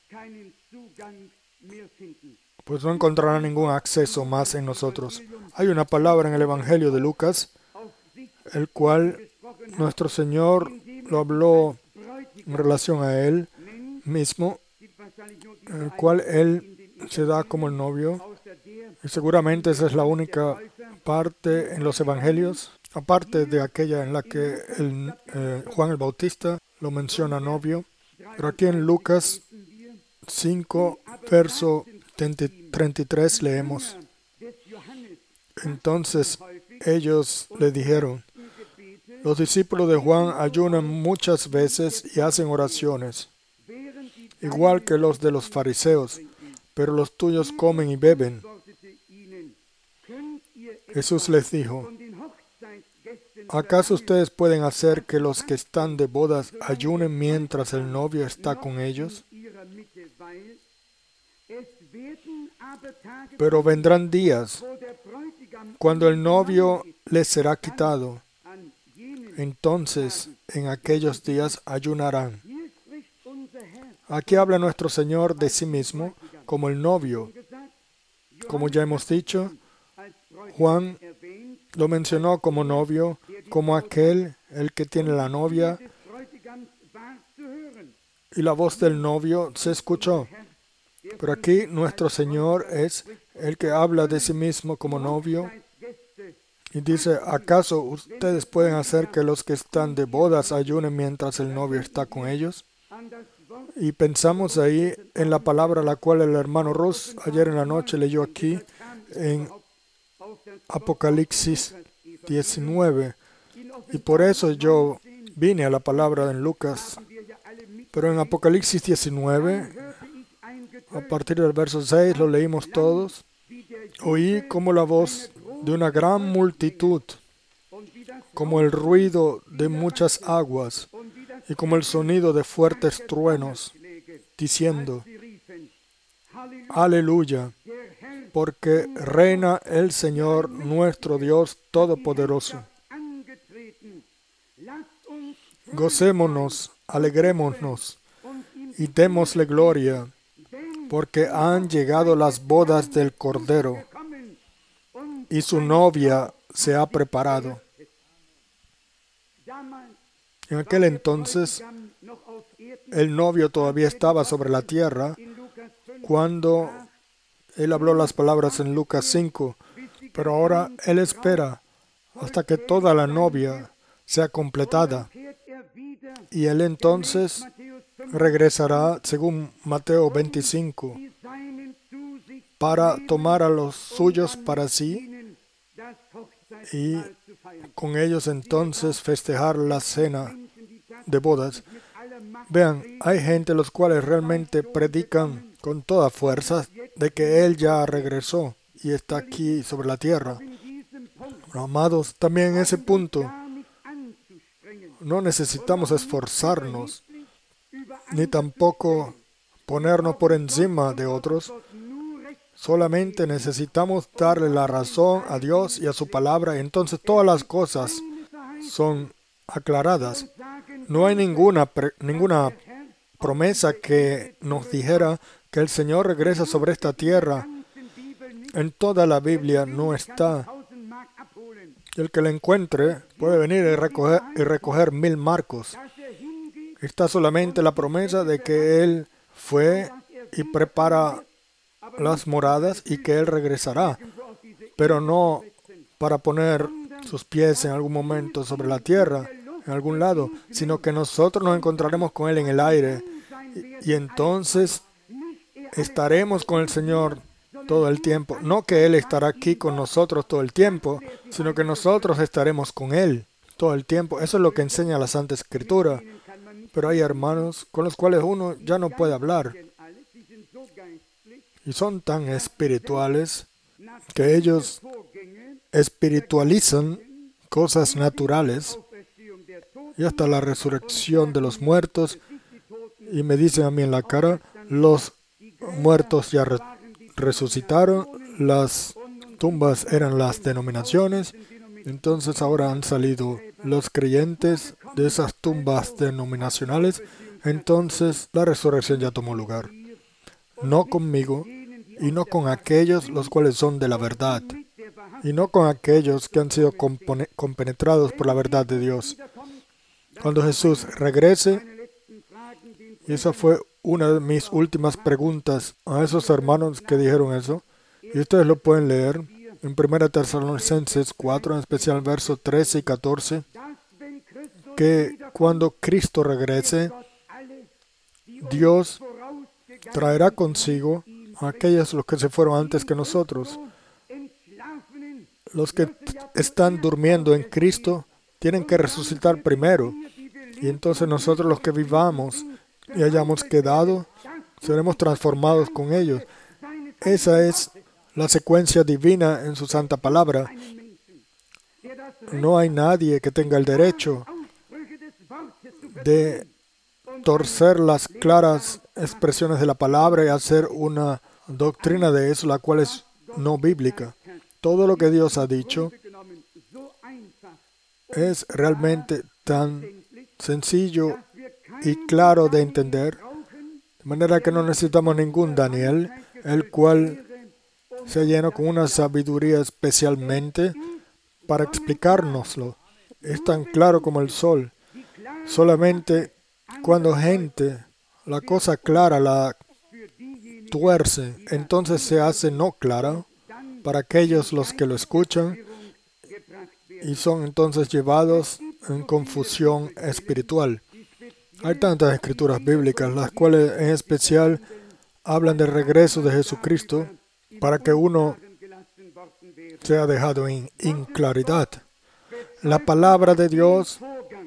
pues no encontrará ningún acceso más en nosotros. Hay una palabra en el Evangelio de Lucas, el cual nuestro Señor lo habló en relación a Él mismo, en el cual Él se da como el novio. Y seguramente esa es la única parte en los evangelios, aparte de aquella en la que Juan el Bautista lo menciona novio. Pero aquí en Lucas 5, verso 33 leemos: entonces ellos le dijeron: los discípulos de Juan ayunan muchas veces y hacen oraciones, igual que los de los fariseos, pero los tuyos comen y beben. Jesús les dijo: ¿acaso ustedes pueden hacer que los que están de bodas ayunen mientras el novio está con ellos? Pero vendrán días cuando el novio les será quitado. Entonces, en aquellos días ayunarán. Aquí habla nuestro Señor de sí mismo como el novio. Como ya hemos dicho, Juan lo mencionó como novio, como aquel, el que tiene la novia, y la voz del novio se escuchó. Pero aquí nuestro Señor es el que habla de sí mismo como novio y dice: ¿acaso ustedes pueden hacer que los que están de bodas ayunen mientras el novio está con ellos? Y pensamos ahí en la palabra la cual el hermano Ross ayer en la noche leyó aquí en Apocalipsis 19. Y por eso yo vine a la palabra en Lucas. Pero en Apocalipsis 19, a partir del verso 6, lo leímos todos. Oí como la voz de una gran multitud, como el ruido de muchas aguas y como el sonido de fuertes truenos, diciendo: Aleluya, porque reina el Señor nuestro Dios Todopoderoso. Gocémonos, alegrémonos y démosle gloria, porque han llegado las bodas del Cordero y su novia se ha preparado. En aquel entonces, el novio todavía estaba sobre la tierra cuando él habló las palabras en Lucas 5, pero ahora él espera hasta que toda la novia sea completada. Y él entonces regresará, según Mateo 25, para tomar a los suyos para sí y con ellos entonces festejar la cena de bodas. Vean, hay gente los cuales realmente predican con toda fuerza de que Él ya regresó y está aquí sobre la tierra. Pero, amados, también en ese punto no necesitamos esforzarnos ni tampoco ponernos por encima de otros. Solamente necesitamos darle la razón a Dios y a su palabra, y entonces todas las cosas son aclaradas. No hay ninguna promesa que nos dijera que el Señor regresa sobre esta tierra. En toda la Biblia no está. El que la encuentre puede venir y recoger 1000 marcos. Está solamente la promesa de que Él fue y prepara las moradas y que Él regresará, pero no para poner sus pies en algún momento sobre la tierra, en algún lado, sino que nosotros nos encontraremos con Él en el aire y entonces estaremos con el Señor todo el tiempo. No que Él estará aquí con nosotros todo el tiempo, sino que nosotros estaremos con Él todo el tiempo. Eso es lo que enseña la Santa Escritura. Pero hay hermanos con los cuales uno ya no puede hablar. Y son tan espirituales que ellos espiritualizan cosas naturales y hasta la resurrección de los muertos. Y me dicen a mí en la cara: los muertos ya resucitaron, las tumbas eran las denominaciones, entonces ahora han salido los creyentes de esas tumbas denominacionales, entonces la resurrección ya tomó lugar. No conmigo y no con aquellos los cuales son de la verdad, y no con aquellos que han sido compenetrados por la verdad de Dios. cuando Jesús regrese, y esa fue una de mis últimas preguntas a esos hermanos que dijeron eso, y ustedes lo pueden leer en 1 Tesalonicenses 4, en especial versos 13 y 14, que cuando Cristo regrese, Dios traerá consigo a aquellos los que se fueron antes que nosotros. Los que están durmiendo en Cristo tienen que resucitar primero. Y entonces nosotros los que vivamos y hayamos quedado, seremos transformados con ellos. Esa es la secuencia divina en su santa palabra. No hay nadie que tenga el derecho de torcer las claras expresiones de la palabra y hacer una doctrina de eso, la cual es no bíblica. Todo lo que Dios ha dicho es realmente tan sencillo y claro de entender, de manera que no necesitamos ningún Daniel, el cual se llenó con una sabiduría especialmente para explicárnoslo. Es tan claro como el sol. Solamente cuando gente la cosa clara la tuerce, entonces se hace no clara para aquellos los que lo escuchan y son entonces llevados en confusión espiritual. Hay tantas escrituras bíblicas, las cuales en especial hablan del regreso de Jesucristo para que uno sea dejado en inclaridad. La palabra de Dios,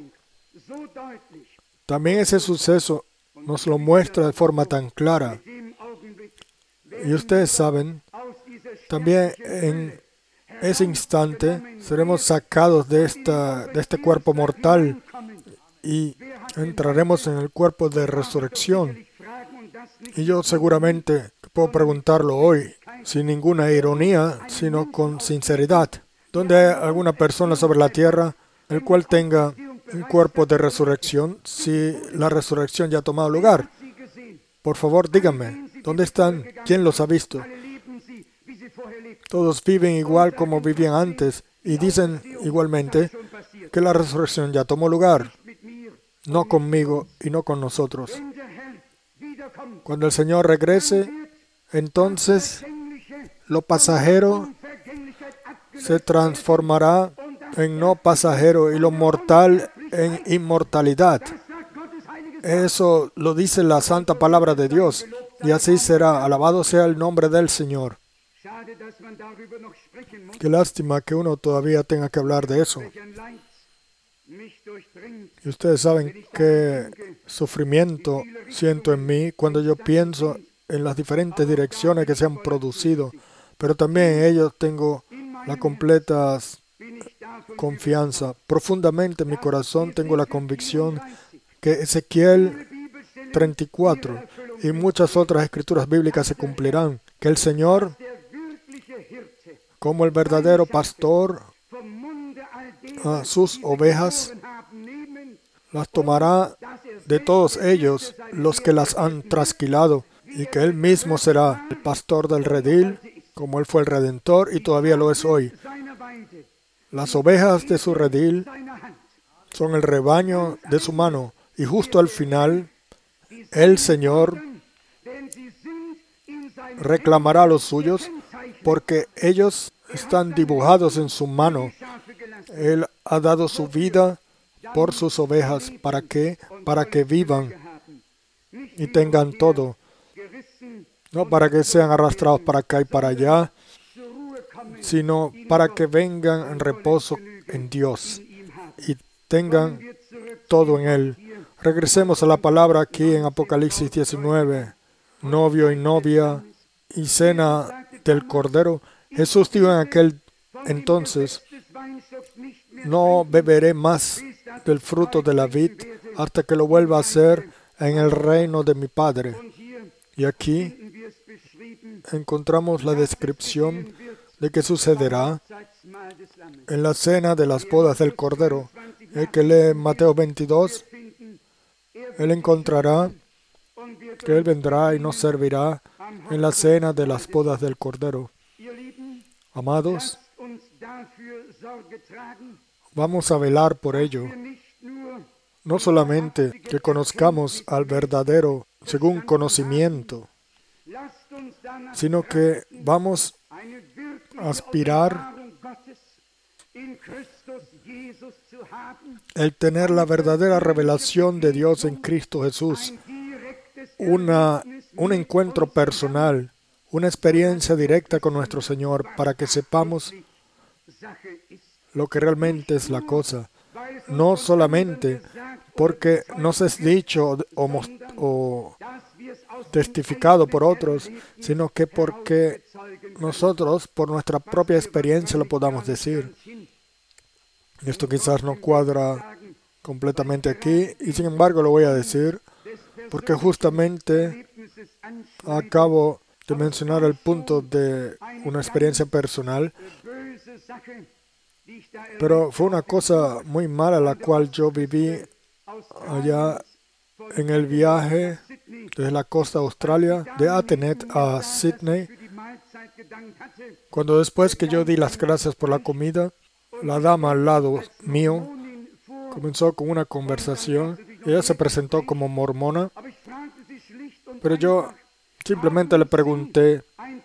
también ese suceso nos lo muestra de forma tan clara. Y ustedes saben, también en ese instante seremos sacados de este cuerpo mortal y entraremos en el cuerpo de resurrección. Y yo seguramente puedo preguntarlo hoy, sin ninguna ironía, sino con sinceridad. ¿Dónde hay alguna persona sobre la tierra el cual tenga un cuerpo de resurrección si la resurrección ya ha tomado lugar? Por favor, díganme, ¿dónde están? ¿Quién los ha visto? Todos viven igual como vivían antes y dicen igualmente que la resurrección ya tomó lugar, no conmigo y no con nosotros. Cuando el Señor regrese, entonces lo pasajero se transformará en no pasajero y lo mortal en inmortalidad. Eso lo dice la santa palabra de Dios, y así será. Alabado sea el nombre del Señor. Qué lástima que uno todavía tenga que hablar de eso. Y ustedes saben qué sufrimiento siento en mí cuando yo pienso en las diferentes direcciones que se han producido, pero también en ellos tengo la completa confianza. Profundamente en mi corazón tengo la convicción que Ezequiel 34 y muchas otras escrituras bíblicas se cumplirán, que el Señor, como el verdadero pastor, a sus ovejas las tomará de todos ellos los que las han trasquilado, y que Él mismo será el pastor del redil, como Él fue el Redentor y todavía lo es hoy. Las ovejas de su redil son el rebaño de su mano, y justo al final el Señor reclamará a los suyos, porque ellos están dibujados en su mano. Él ha dado su vida por sus ovejas. ¿Para qué? Para que vivan y tengan todo. No para que sean arrastrados para acá y para allá, sino para que vengan en reposo en Dios y tengan todo en Él. Regresemos a la palabra aquí en Apocalipsis 19. Novio y novia y cena del Cordero. Jesús dijo en aquel entonces: no beberé más del fruto de la vid hasta que lo vuelva a hacer en el reino de mi Padre. Y aquí encontramos la descripción de qué sucederá en la cena de las bodas del Cordero. El que lee Mateo 22, él encontrará que Él vendrá y nos servirá en la cena de las bodas del Cordero. Amados, vamos a velar por ello. no solamente que conozcamos al verdadero según conocimiento, sino que vamos a aspirar el tener la verdadera revelación de Dios en Cristo Jesús, un encuentro personal, una experiencia directa con nuestro Señor para que sepamos lo que realmente es la cosa. No solamente porque nos es dicho o testificado por otros, sino que porque nosotros, por nuestra propia experiencia, lo podamos decir. Esto quizás no cuadra completamente aquí, y sin embargo lo voy a decir, porque justamente acabo de mencionar el punto de una experiencia personal, pero fue una cosa muy mala la cual yo viví allá en el viaje desde la costa de Australia, de Atenet a Sydney, cuando después que yo di las gracias por la comida, la dama al lado mío comenzó con una conversación. Ella se presentó como mormona, pero yo simplemente le pregunté,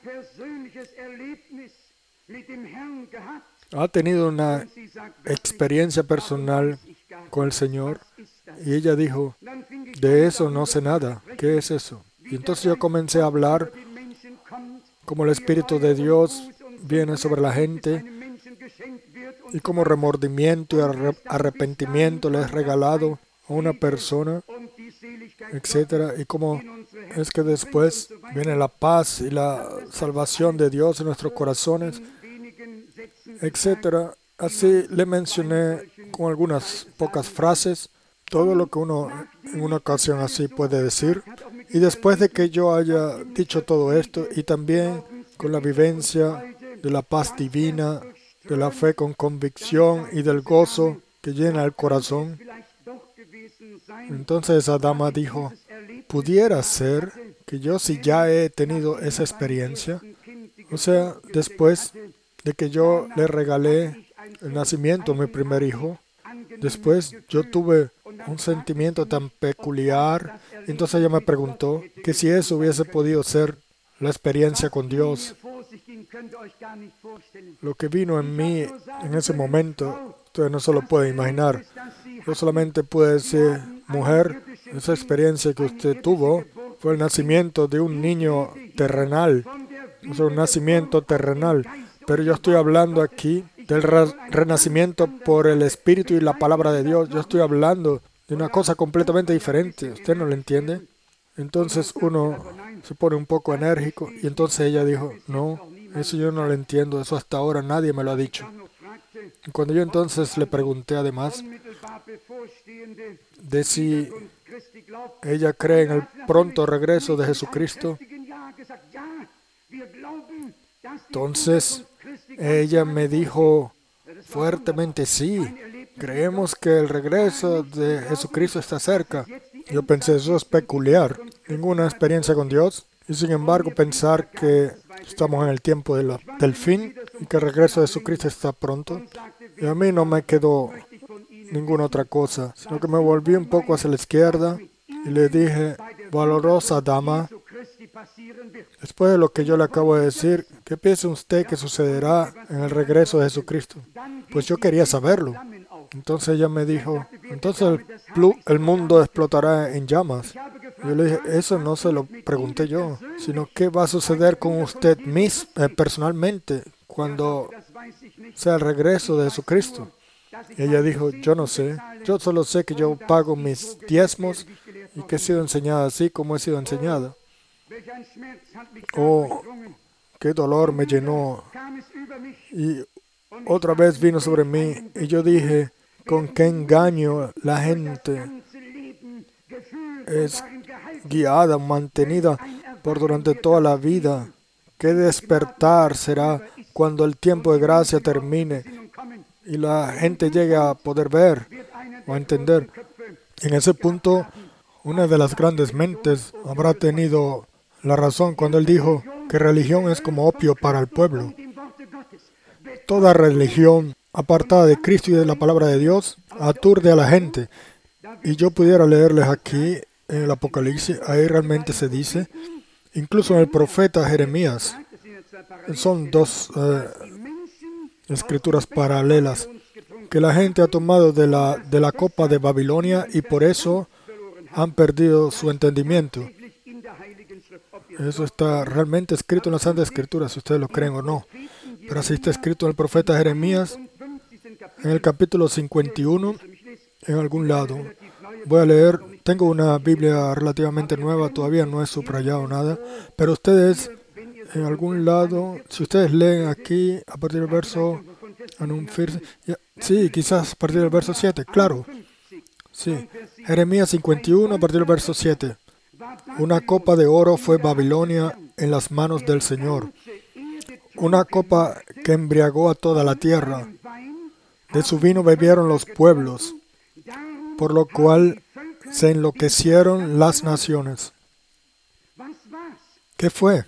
¿ha tenido una experiencia personal con el Señor? Y ella dijo, de eso no sé nada. ¿Qué es eso? Y entonces yo comencé a hablar cómo el Espíritu de Dios viene sobre la gente y cómo remordimiento y arrepentimiento le es regalado a una persona, etcétera, y cómo es que después viene la paz y la salvación de Dios en nuestros corazones, etcétera. Así le mencioné con algunas pocas frases todo lo que uno en una ocasión así puede decir. Y después de que yo haya dicho todo esto, y también con la vivencia de la paz divina, de la fe con convicción y del gozo que llena el corazón, entonces esa dama dijo, pudiera ser que yo si ya he tenido esa experiencia, o sea, después de que yo le regalé el nacimiento a mi primer hijo, después yo tuve un sentimiento tan peculiar, entonces ella me preguntó que si eso hubiese podido ser la experiencia con Dios. Lo que vino en mí en ese momento, ustedes no se lo pueden imaginar. Yo solamente puedo decir, mujer, esa experiencia que usted tuvo fue el nacimiento de un niño terrenal, o sea, un nacimiento terrenal. Pero yo estoy hablando aquí del renacimiento por el Espíritu y la palabra de Dios. Yo estoy hablando de una cosa completamente diferente. ¿Usted no lo entiende? Entonces uno se pone un poco enérgico y entonces ella dijo, no, eso yo no lo entiendo, eso hasta ahora nadie me lo ha dicho. Y cuando yo entonces le pregunté además de si ella cree en el pronto regreso de Jesucristo, entonces ella me dijo fuertemente, sí, creemos que el regreso de Jesucristo está cerca. Yo pensé, eso es peculiar, ninguna experiencia con Dios, y sin embargo pensar que estamos en el tiempo del fin y que el regreso de Jesucristo está pronto. Y a mí no me quedó ninguna otra cosa, sino que me volví un poco hacia la izquierda y le dije, valorosa dama, después de lo que yo le acabo de decir, ¿qué piensa usted que sucederá en el regreso de Jesucristo? Pues yo quería saberlo. Entonces ella me dijo, entonces el mundo explotará en llamas. Yo le dije, eso no se lo pregunté yo, sino qué va a suceder con usted personalmente cuando sea el regreso de Jesucristo. Y ella dijo, yo no sé, yo solo sé que yo pago mis diezmos y que he sido enseñada así como he sido enseñada. Oh, qué dolor me llenó. Y otra vez vino sobre mí y yo dije, con qué engaño la gente es guiada, mantenida por durante toda la vida. Qué despertar será cuando el tiempo de gracia termine y la gente llegue a poder ver o a entender. En ese punto, una de las grandes mentes habrá tenido la razón cuando él dijo que religión es como opio para el pueblo. Toda religión apartada de Cristo y de la palabra de Dios aturde a la gente. Y yo pudiera leerles aquí en el Apocalipsis, ahí realmente se dice, incluso en el profeta Jeremías, son dos escrituras paralelas, que la gente ha tomado de la copa de Babilonia y por eso han perdido su entendimiento. Eso está realmente escrito en la Santa Escritura, si ustedes lo creen o no. Pero así está escrito en el profeta Jeremías, en el capítulo 51, en algún lado. Voy a leer, tengo una Biblia relativamente nueva, todavía no he subrayado nada, pero ustedes, en algún lado, si ustedes leen aquí, a partir del verso, sí, quizás a partir del verso 7, claro, sí, Jeremías 51, a partir del verso 7. Una copa de oro fue Babilonia en las manos del Señor, una copa que embriagó a toda la tierra. De su vino bebieron los pueblos, por lo cual se enloquecieron las naciones. ¿Qué fue?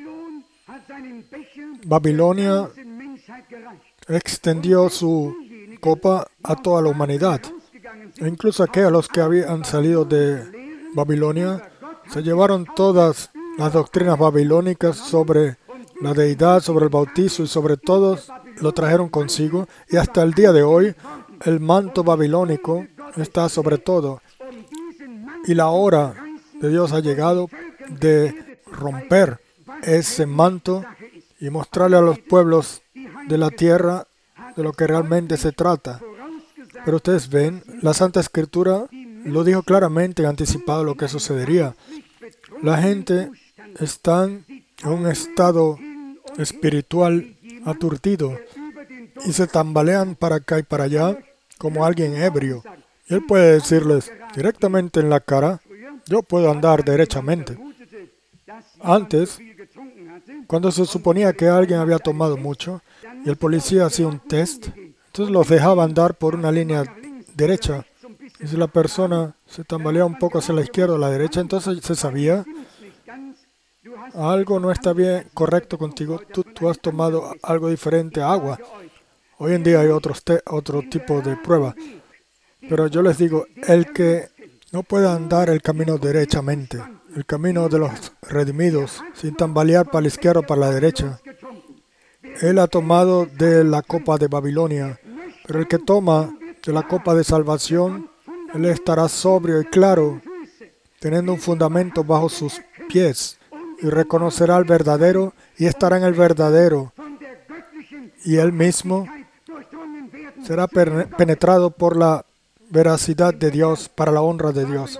Babilonia extendió su copa a toda la humanidad. E incluso aquellos que habían salido de Babilonia se llevaron todas las doctrinas babilónicas sobre la deidad, sobre el bautizo y sobre todo lo trajeron consigo. Y hasta el día de hoy el manto babilónico está sobre todo. Y la hora de Dios ha llegado de romper ese manto y mostrarle a los pueblos de la tierra de lo que realmente se trata. Pero ustedes ven, la Santa Escritura lo dijo claramente, anticipado lo que sucedería. La gente está en un estado espiritual aturdido y se tambalean para acá y para allá como alguien ebrio. Y él puede decirles directamente en la cara, yo puedo andar derechamente. Antes, cuando se suponía que alguien había tomado mucho y el policía hacía un test, entonces los dejaba andar por una línea derecha. Y si la persona se tambaleaba un poco hacia la izquierda o la derecha, entonces se sabía, algo no está bien correcto contigo, tú has tomado algo diferente a agua. Hoy en día hay otro tipo de prueba. Pero yo les digo, el que no pueda andar el camino derechamente, el camino de los redimidos, sin tambalear para la izquierda o para la derecha, él ha tomado de la copa de Babilonia. Pero el que toma de la copa de salvación, él estará sobrio y claro, teniendo un fundamento bajo sus pies, y reconocerá al verdadero y estará en el verdadero. Y él mismo será penetrado por la veracidad de Dios para la honra de Dios.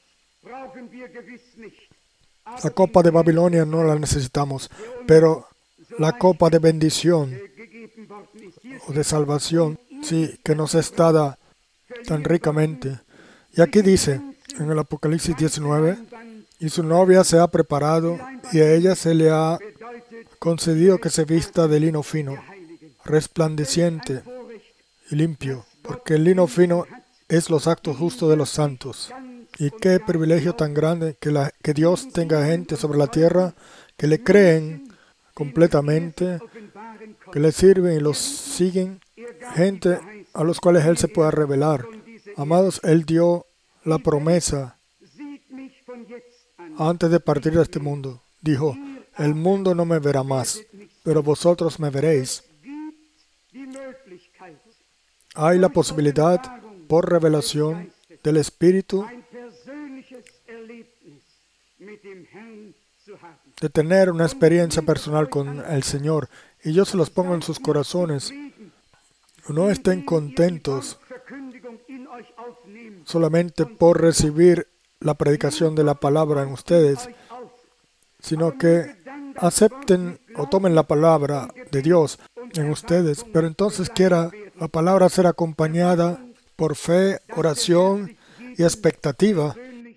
La copa de Babilonia no la necesitamos, pero la copa de bendición o de salvación, sí, que nos es dada tan ricamente. Y aquí dice, en el Apocalipsis 19, y su novia se ha preparado y a ella se le ha concedido que se vista de lino fino, resplandeciente y limpio, porque el lino fino es los actos justos de los santos. Y qué privilegio tan grande que Dios tenga gente sobre la tierra que le creen completamente, que le sirven y los siguen, gente a los cuales Él se pueda revelar. Amados, Él dio la promesa antes de partir de este mundo. Dijo, el mundo no me verá más, pero vosotros me veréis. Hay la posibilidad, por revelación del Espíritu, de tener una experiencia personal con el Señor. Y yo se los pongo en sus corazones. No estén contentos solamente por recibir la predicación de la palabra en ustedes, sino que acepten o tomen la palabra de Dios en ustedes, pero entonces quiera la palabra ser acompañada por fe, oración y expectativa,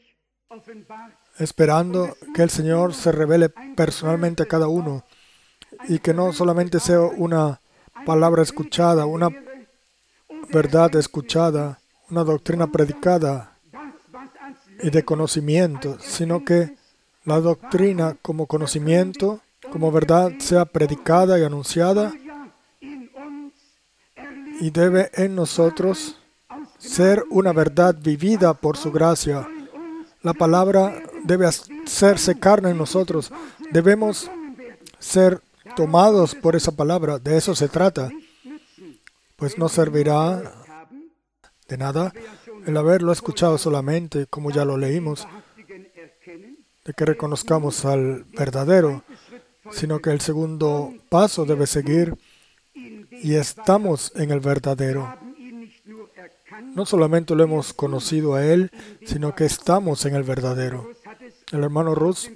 esperando que el Señor se revele personalmente a cada uno y que no solamente sea una palabra escuchada, una verdad escuchada, una doctrina predicada y de conocimiento, sino que la doctrina como conocimiento, como verdad, sea predicada y anunciada y debe en nosotros ser una verdad vivida por su gracia. La palabra debe hacerse carne en nosotros. Debemos ser tomados por esa palabra. De eso se trata. Pues no servirá de nada el haberlo escuchado solamente, como ya lo leímos, de que reconozcamos al verdadero, sino que el segundo paso debe seguir y estamos en el verdadero. No solamente lo hemos conocido a Él, sino que estamos en el verdadero. El hermano Rus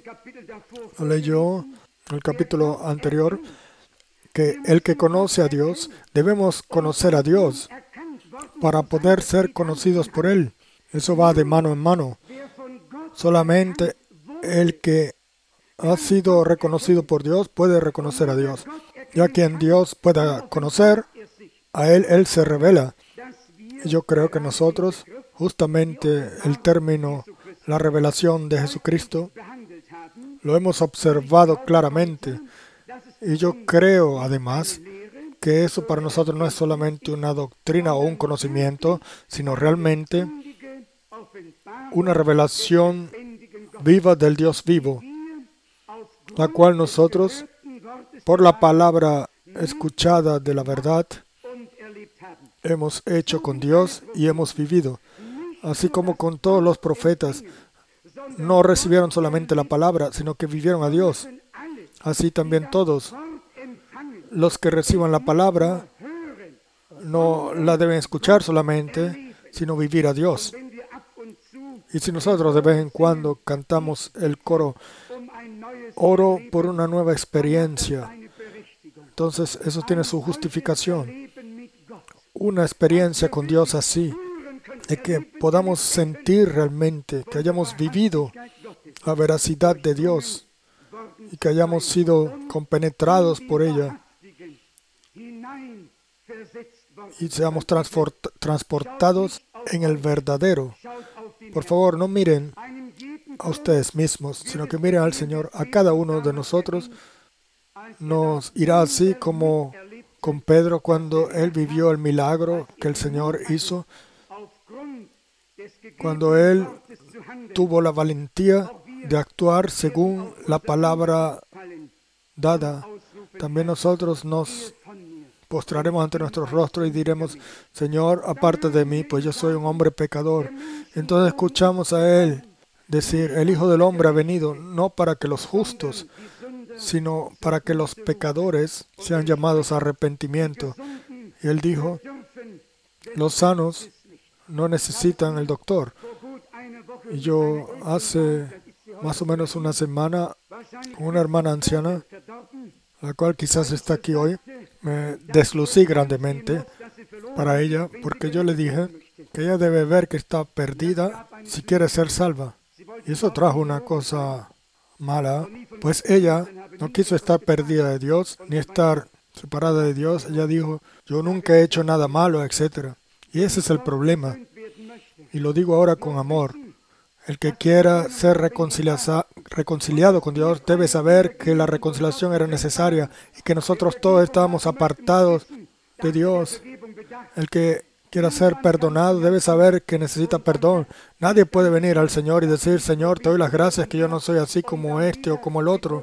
leyó en el capítulo anterior que el que conoce a Dios, debemos conocer a Dios para poder ser conocidos por Él. Eso va de mano en mano. Solamente el que ha sido reconocido por Dios puede reconocer a Dios. Y a quien Dios pueda conocer, a Él se revela. Y yo creo que nosotros, justamente el término, la revelación de Jesucristo, lo hemos observado claramente. Y yo creo, además, que eso para nosotros no es solamente una doctrina o un conocimiento, sino realmente una revelación viva del Dios vivo, la cual nosotros, por la palabra escuchada de la verdad, hemos hecho con Dios y hemos vivido. Así como con todos los profetas, no recibieron solamente la palabra, sino que vivieron a Dios. Así también todos los que reciban la palabra no la deben escuchar solamente, sino vivir a Dios. Y si nosotros de vez en cuando cantamos el coro, oro por una nueva experiencia, entonces eso tiene su justificación. Una experiencia con Dios así, de que podamos sentir realmente, que hayamos vivido la veracidad de Dios y que hayamos sido compenetrados por ella y seamos transportados en el verdadero. Por favor, no miren a ustedes mismos, sino que miren al Señor. A cada uno de nosotros nos irá así como con Pedro cuando él vivió el milagro que el Señor hizo, cuando él tuvo la valentía de actuar según la palabra dada. También nosotros nos postraremos ante nuestro rostro y diremos: Señor, aparte de mí, pues yo soy un hombre pecador. Entonces escuchamos a Él decir: el Hijo del Hombre ha venido no para que los justos, sino para que los pecadores sean llamados a arrepentimiento. Y Él dijo: los sanos no necesitan el doctor. Y yo hace más o menos una semana, con una hermana anciana, la cual quizás está aquí hoy, me deslucí grandemente para ella, porque yo le dije que ella debe ver que está perdida si quiere ser salva. Y eso trajo una cosa mala, pues ella no quiso estar perdida de Dios, ni estar separada de Dios. Ella dijo: yo nunca he hecho nada malo, etc. Y ese es el problema. Y lo digo ahora con amor. El que quiera ser reconciliado con Dios debe saber que la reconciliación era necesaria y que nosotros todos estábamos apartados de Dios. El que quiera ser perdonado debe saber que necesita perdón. Nadie puede venir al Señor y decir: Señor, te doy las gracias que yo no soy así como este o como el otro,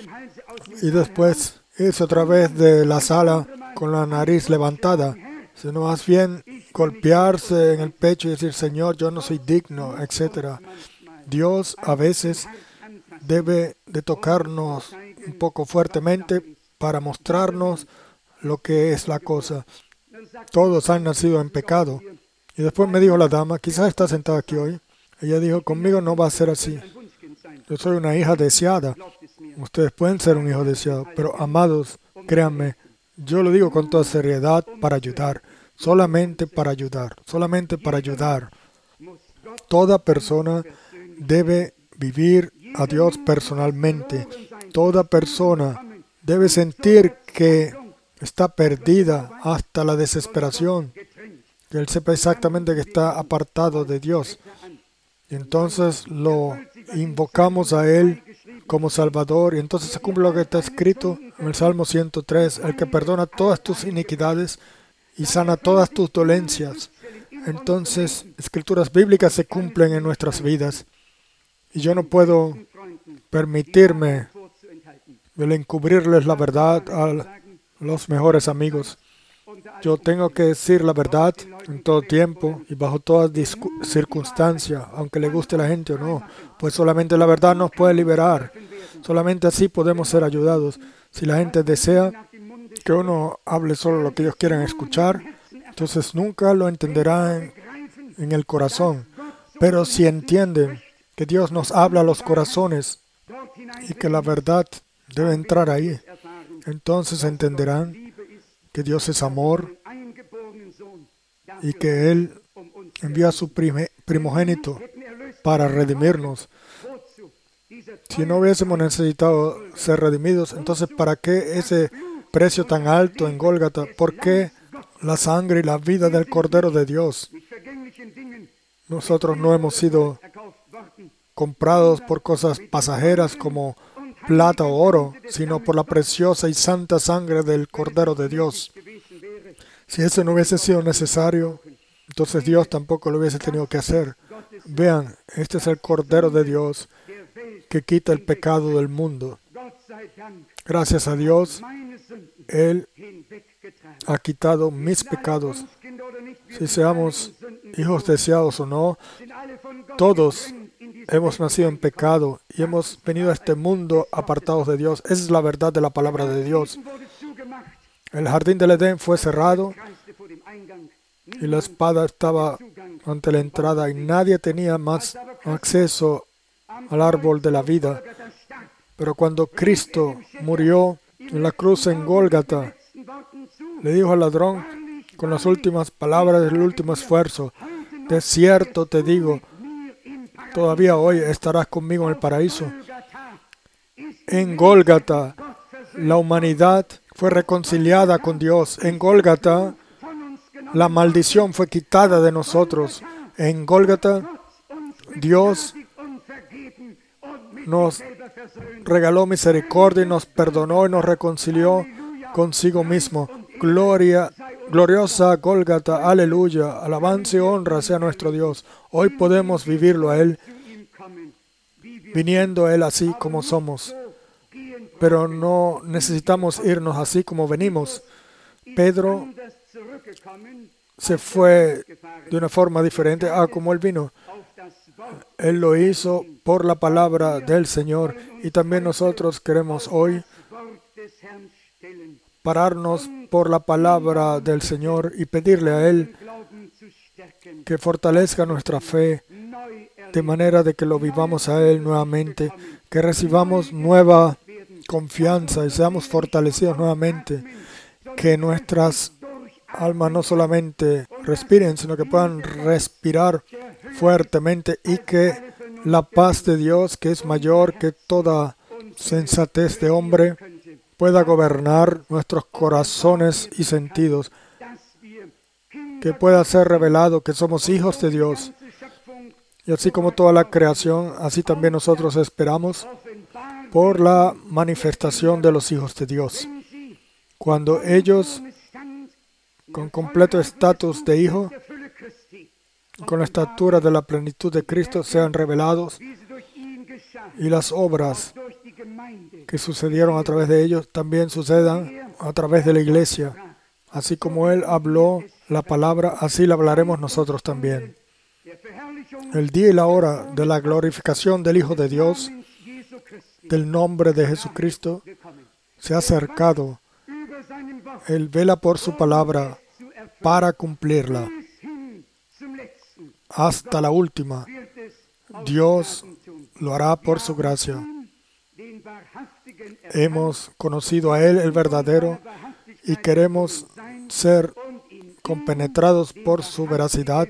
y después irse otra vez de la sala con la nariz levantada, sino más bien golpearse en el pecho y decir: Señor, yo no soy digno, etc. Dios a veces debe de tocarnos un poco fuertemente para mostrarnos lo que es la cosa. Todos han nacido en pecado. Y después me dijo la dama, quizás está sentada aquí hoy, ella dijo: conmigo no va a ser así. Yo soy una hija deseada. Ustedes pueden ser un hijo deseado, pero amados, créanme, yo lo digo con toda seriedad, para ayudar. Solamente para ayudar, solamente para ayudar. Toda persona debe vivir a Dios personalmente. Toda persona debe sentir que está perdida hasta la desesperación, que él sepa exactamente que está apartado de Dios. Y entonces lo invocamos a Él como Salvador, y entonces se cumple lo que está escrito en el Salmo 103, el que perdona todas tus iniquidades y sana todas tus dolencias. entonces escrituras bíblicas se cumplen en nuestras vidas. Y yo no puedo permitirme el encubrirles la verdad a los mejores amigos. Yo tengo que decir la verdad en todo tiempo y bajo toda circunstancia, aunque le guste a la gente o no, pues solamente la verdad nos puede liberar. Solamente así podemos ser ayudados. Si la gente desea que uno hable solo lo que ellos quieran escuchar, entonces nunca lo entenderán en el corazón. Pero si entienden que Dios nos habla a los corazones y que la verdad debe entrar ahí, entonces entenderán que Dios es amor y que Él envía a su primogénito para redimirnos. Si no hubiésemos necesitado ser redimidos, entonces ¿para qué ese precio tan alto en Gólgata? ¿Por qué la sangre y la vida del Cordero de Dios? Nosotros no hemos sido comprados por cosas pasajeras como plata o oro, sino por la preciosa y santa sangre del Cordero de Dios. Si eso no hubiese sido necesario, entonces Dios tampoco lo hubiese tenido que hacer. Vean, este es el Cordero de Dios que quita el pecado del mundo. Gracias a Dios, Él ha quitado mis pecados. Si seamos hijos deseados o no, todos hemos nacido en pecado y hemos venido a este mundo apartados de Dios. Esa es la verdad de la palabra de Dios. El jardín del Edén fue cerrado y la espada estaba ante la entrada y nadie tenía más acceso al árbol de la vida. Pero cuando Cristo murió en la cruz en Gólgata, le dijo al ladrón con las últimas palabras del último esfuerzo: de cierto te digo, todavía hoy estarás conmigo en el paraíso. En Gólgata, la humanidad fue reconciliada con Dios. En Gólgata, la maldición fue quitada de nosotros. En Gólgata, Dios nos regaló misericordia y nos perdonó y nos reconcilió consigo mismo. Gloriosa Gólgata, aleluya, alabanza y honra sea nuestro Dios. Hoy podemos vivirlo a Él, viniendo a Él así como somos. Pero no necesitamos irnos así como venimos. Pedro se fue de una forma diferente a como Él vino. Él lo hizo por la palabra del Señor y también nosotros queremos hoy pararnos por la palabra del Señor y pedirle a Él que fortalezca nuestra fe de manera de que lo vivamos a Él nuevamente, que recibamos nueva confianza y seamos fortalecidos nuevamente, que nuestras almas no solamente respiren, sino que puedan respirar fuertemente y que la paz de Dios, que es mayor que toda sensatez de hombre, pueda gobernar nuestros corazones y sentidos, que pueda ser revelado que somos hijos de Dios. Y así como toda la creación, así también nosotros esperamos por la manifestación de los hijos de Dios. Cuando ellos, con completo estatus de hijo, con la estatura de la plenitud de Cristo, sean revelados y las obras que sucedieron a través de ellos también sucedan a través de la iglesia. Así como Él habló la palabra, así la hablaremos nosotros también. El día y la hora de la glorificación del Hijo de Dios, del nombre de Jesucristo, se ha acercado. Él vela por su palabra para cumplirla hasta la última. Dios lo hará por su gracia. Hemos conocido a Él, el verdadero, y queremos ser compenetrados por su veracidad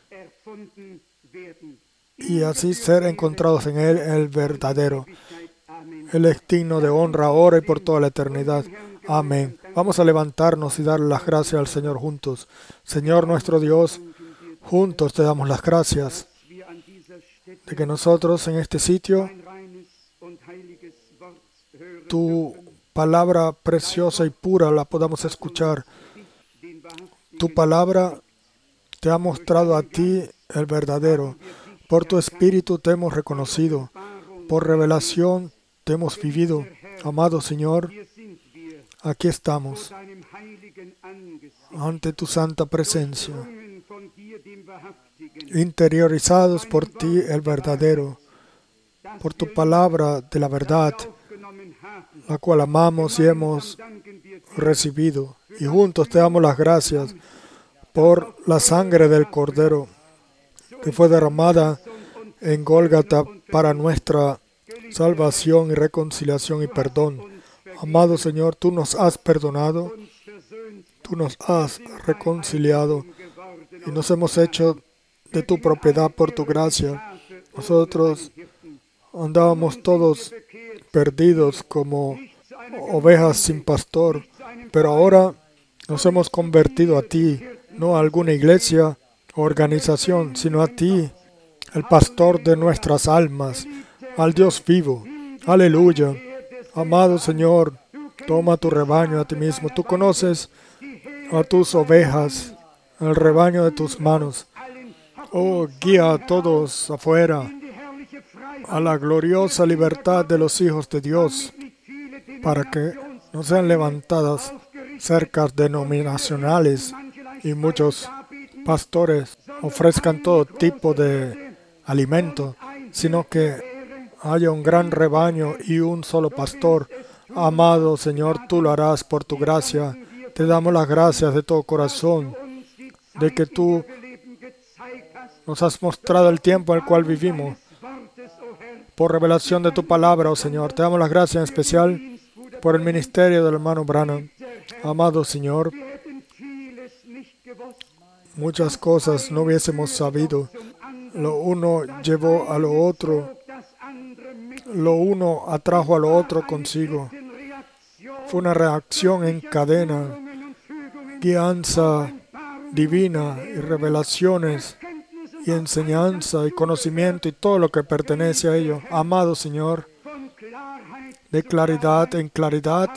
y así ser encontrados en Él, el verdadero. Él es digno de honra ahora y por toda la eternidad. Amén. Vamos a levantarnos y darle las gracias al Señor juntos. Señor nuestro Dios, juntos te damos las gracias de que nosotros en este sitio tu palabra preciosa y pura la podamos escuchar. Tu palabra te ha mostrado a ti el verdadero. Por tu Espíritu te hemos reconocido. Por revelación te hemos vivido. Amado Señor, aquí estamos, ante tu santa presencia, interiorizados por ti el verdadero, por tu palabra de la verdad, la cual amamos y hemos recibido. Y juntos te damos las gracias por la sangre del Cordero que fue derramada en Gólgata para nuestra salvación y reconciliación y perdón. Amado Señor, tú nos has perdonado, tú nos has reconciliado y nos hemos hecho de tu propiedad por tu gracia. Nosotros andábamos todos perdidos como ovejas sin pastor, pero ahora nos hemos convertido a ti, no a alguna iglesia o organización, sino a ti, el pastor de nuestras almas, al Dios vivo. Aleluya. Amado Señor, toma tu rebaño a ti mismo. Tú conoces a tus ovejas, el rebaño de tus manos. Oh, guía a todos afuera a la gloriosa libertad de los hijos de Dios, para que no sean levantadas cercas denominacionales y muchos pastores ofrezcan todo tipo de alimento, sino que haya un gran rebaño y un solo pastor. Amado Señor, tú lo harás por tu gracia. Te damos las gracias de todo corazón de que tú nos has mostrado el tiempo en el cual vivimos por revelación de tu palabra, oh Señor. Te damos las gracias en especial por el ministerio del hermano Branham. Amado Señor, muchas cosas no hubiésemos sabido. Lo uno llevó a lo otro. Lo uno atrajo a lo otro consigo. Fue una reacción en cadena, guianza divina y revelaciones y enseñanza y conocimiento y todo lo que pertenece a ello. Amado Señor, de claridad en claridad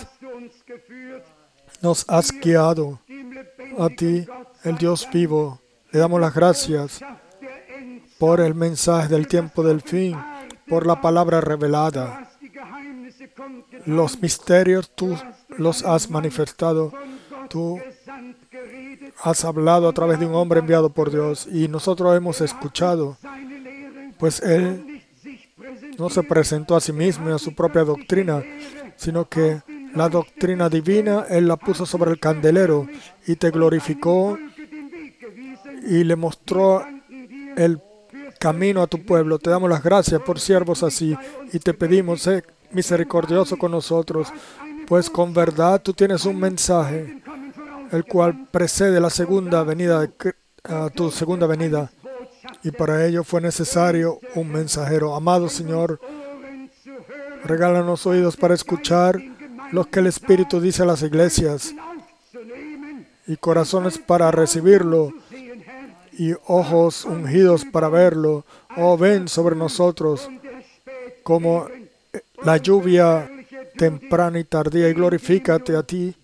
nos has guiado. A ti, el Dios vivo, le damos las gracias por el mensaje del tiempo del fin, por la palabra revelada. Los misterios tú los has manifestado. Tú has hablado a través de un hombre enviado por Dios y nosotros hemos escuchado, pues Él no se presentó a sí mismo y a su propia doctrina, sino que la doctrina divina Él la puso sobre el candelero y te glorificó y le mostró el camino a tu pueblo. Te damos las gracias por siervos así y te pedimos, sé misericordioso con nosotros, pues con verdad tú tienes un mensaje el cual precede la segunda venida a tu segunda venida, y para ello fue necesario un mensajero. Amado Señor, regálanos oídos para escuchar lo que el Espíritu dice a las iglesias y corazones para recibirlo y ojos ungidos para verlo. Oh, ven sobre nosotros como la lluvia temprana y tardía y glorifícate a ti,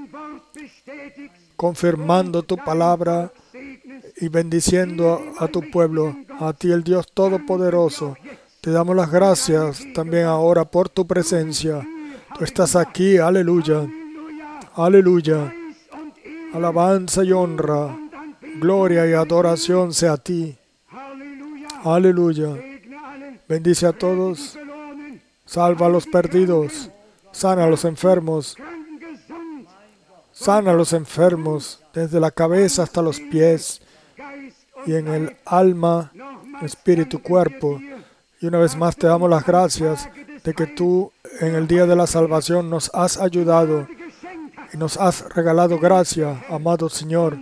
confirmando tu palabra y bendiciendo a tu pueblo, a ti el Dios Todopoderoso. Te damos las gracias también ahora por tu presencia. Tú estás aquí, aleluya, aleluya. Alabanza y honra, gloria y adoración sea a ti. Aleluya. Bendice a todos, salva a los perdidos, sana a los enfermos. Sana a los enfermos desde la cabeza hasta los pies y en el alma, espíritu, cuerpo. Y una vez más te damos las gracias de que tú en el día de la salvación nos has ayudado y nos has regalado gracia, amado Señor,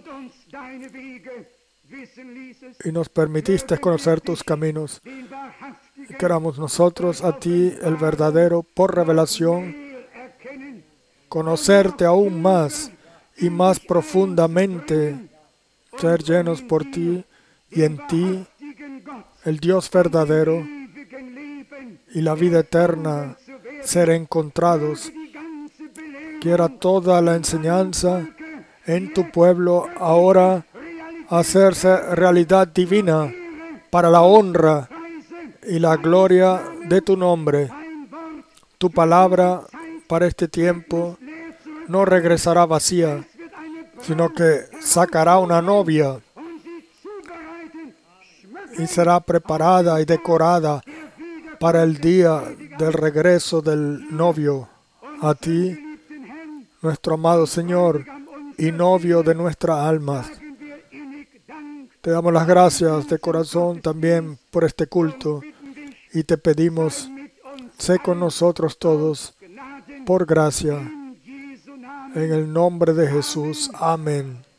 y nos permitiste conocer tus caminos. Y queramos nosotros a ti, el verdadero, por revelación, conocerte aún más y más profundamente, ser llenos por ti y en ti, el Dios verdadero y la vida eterna, ser encontrados. Quiera toda la enseñanza en tu pueblo ahora hacerse realidad divina para la honra y la gloria de tu nombre. Tu palabra para este tiempo no regresará vacía, sino que sacará una novia y será preparada y decorada para el día del regreso del novio. A ti, nuestro amado Señor y novio de nuestras almas. Te damos las gracias de corazón también por este culto y te pedimos, sé con nosotros todos, por gracia, en el nombre de Jesús. Amén.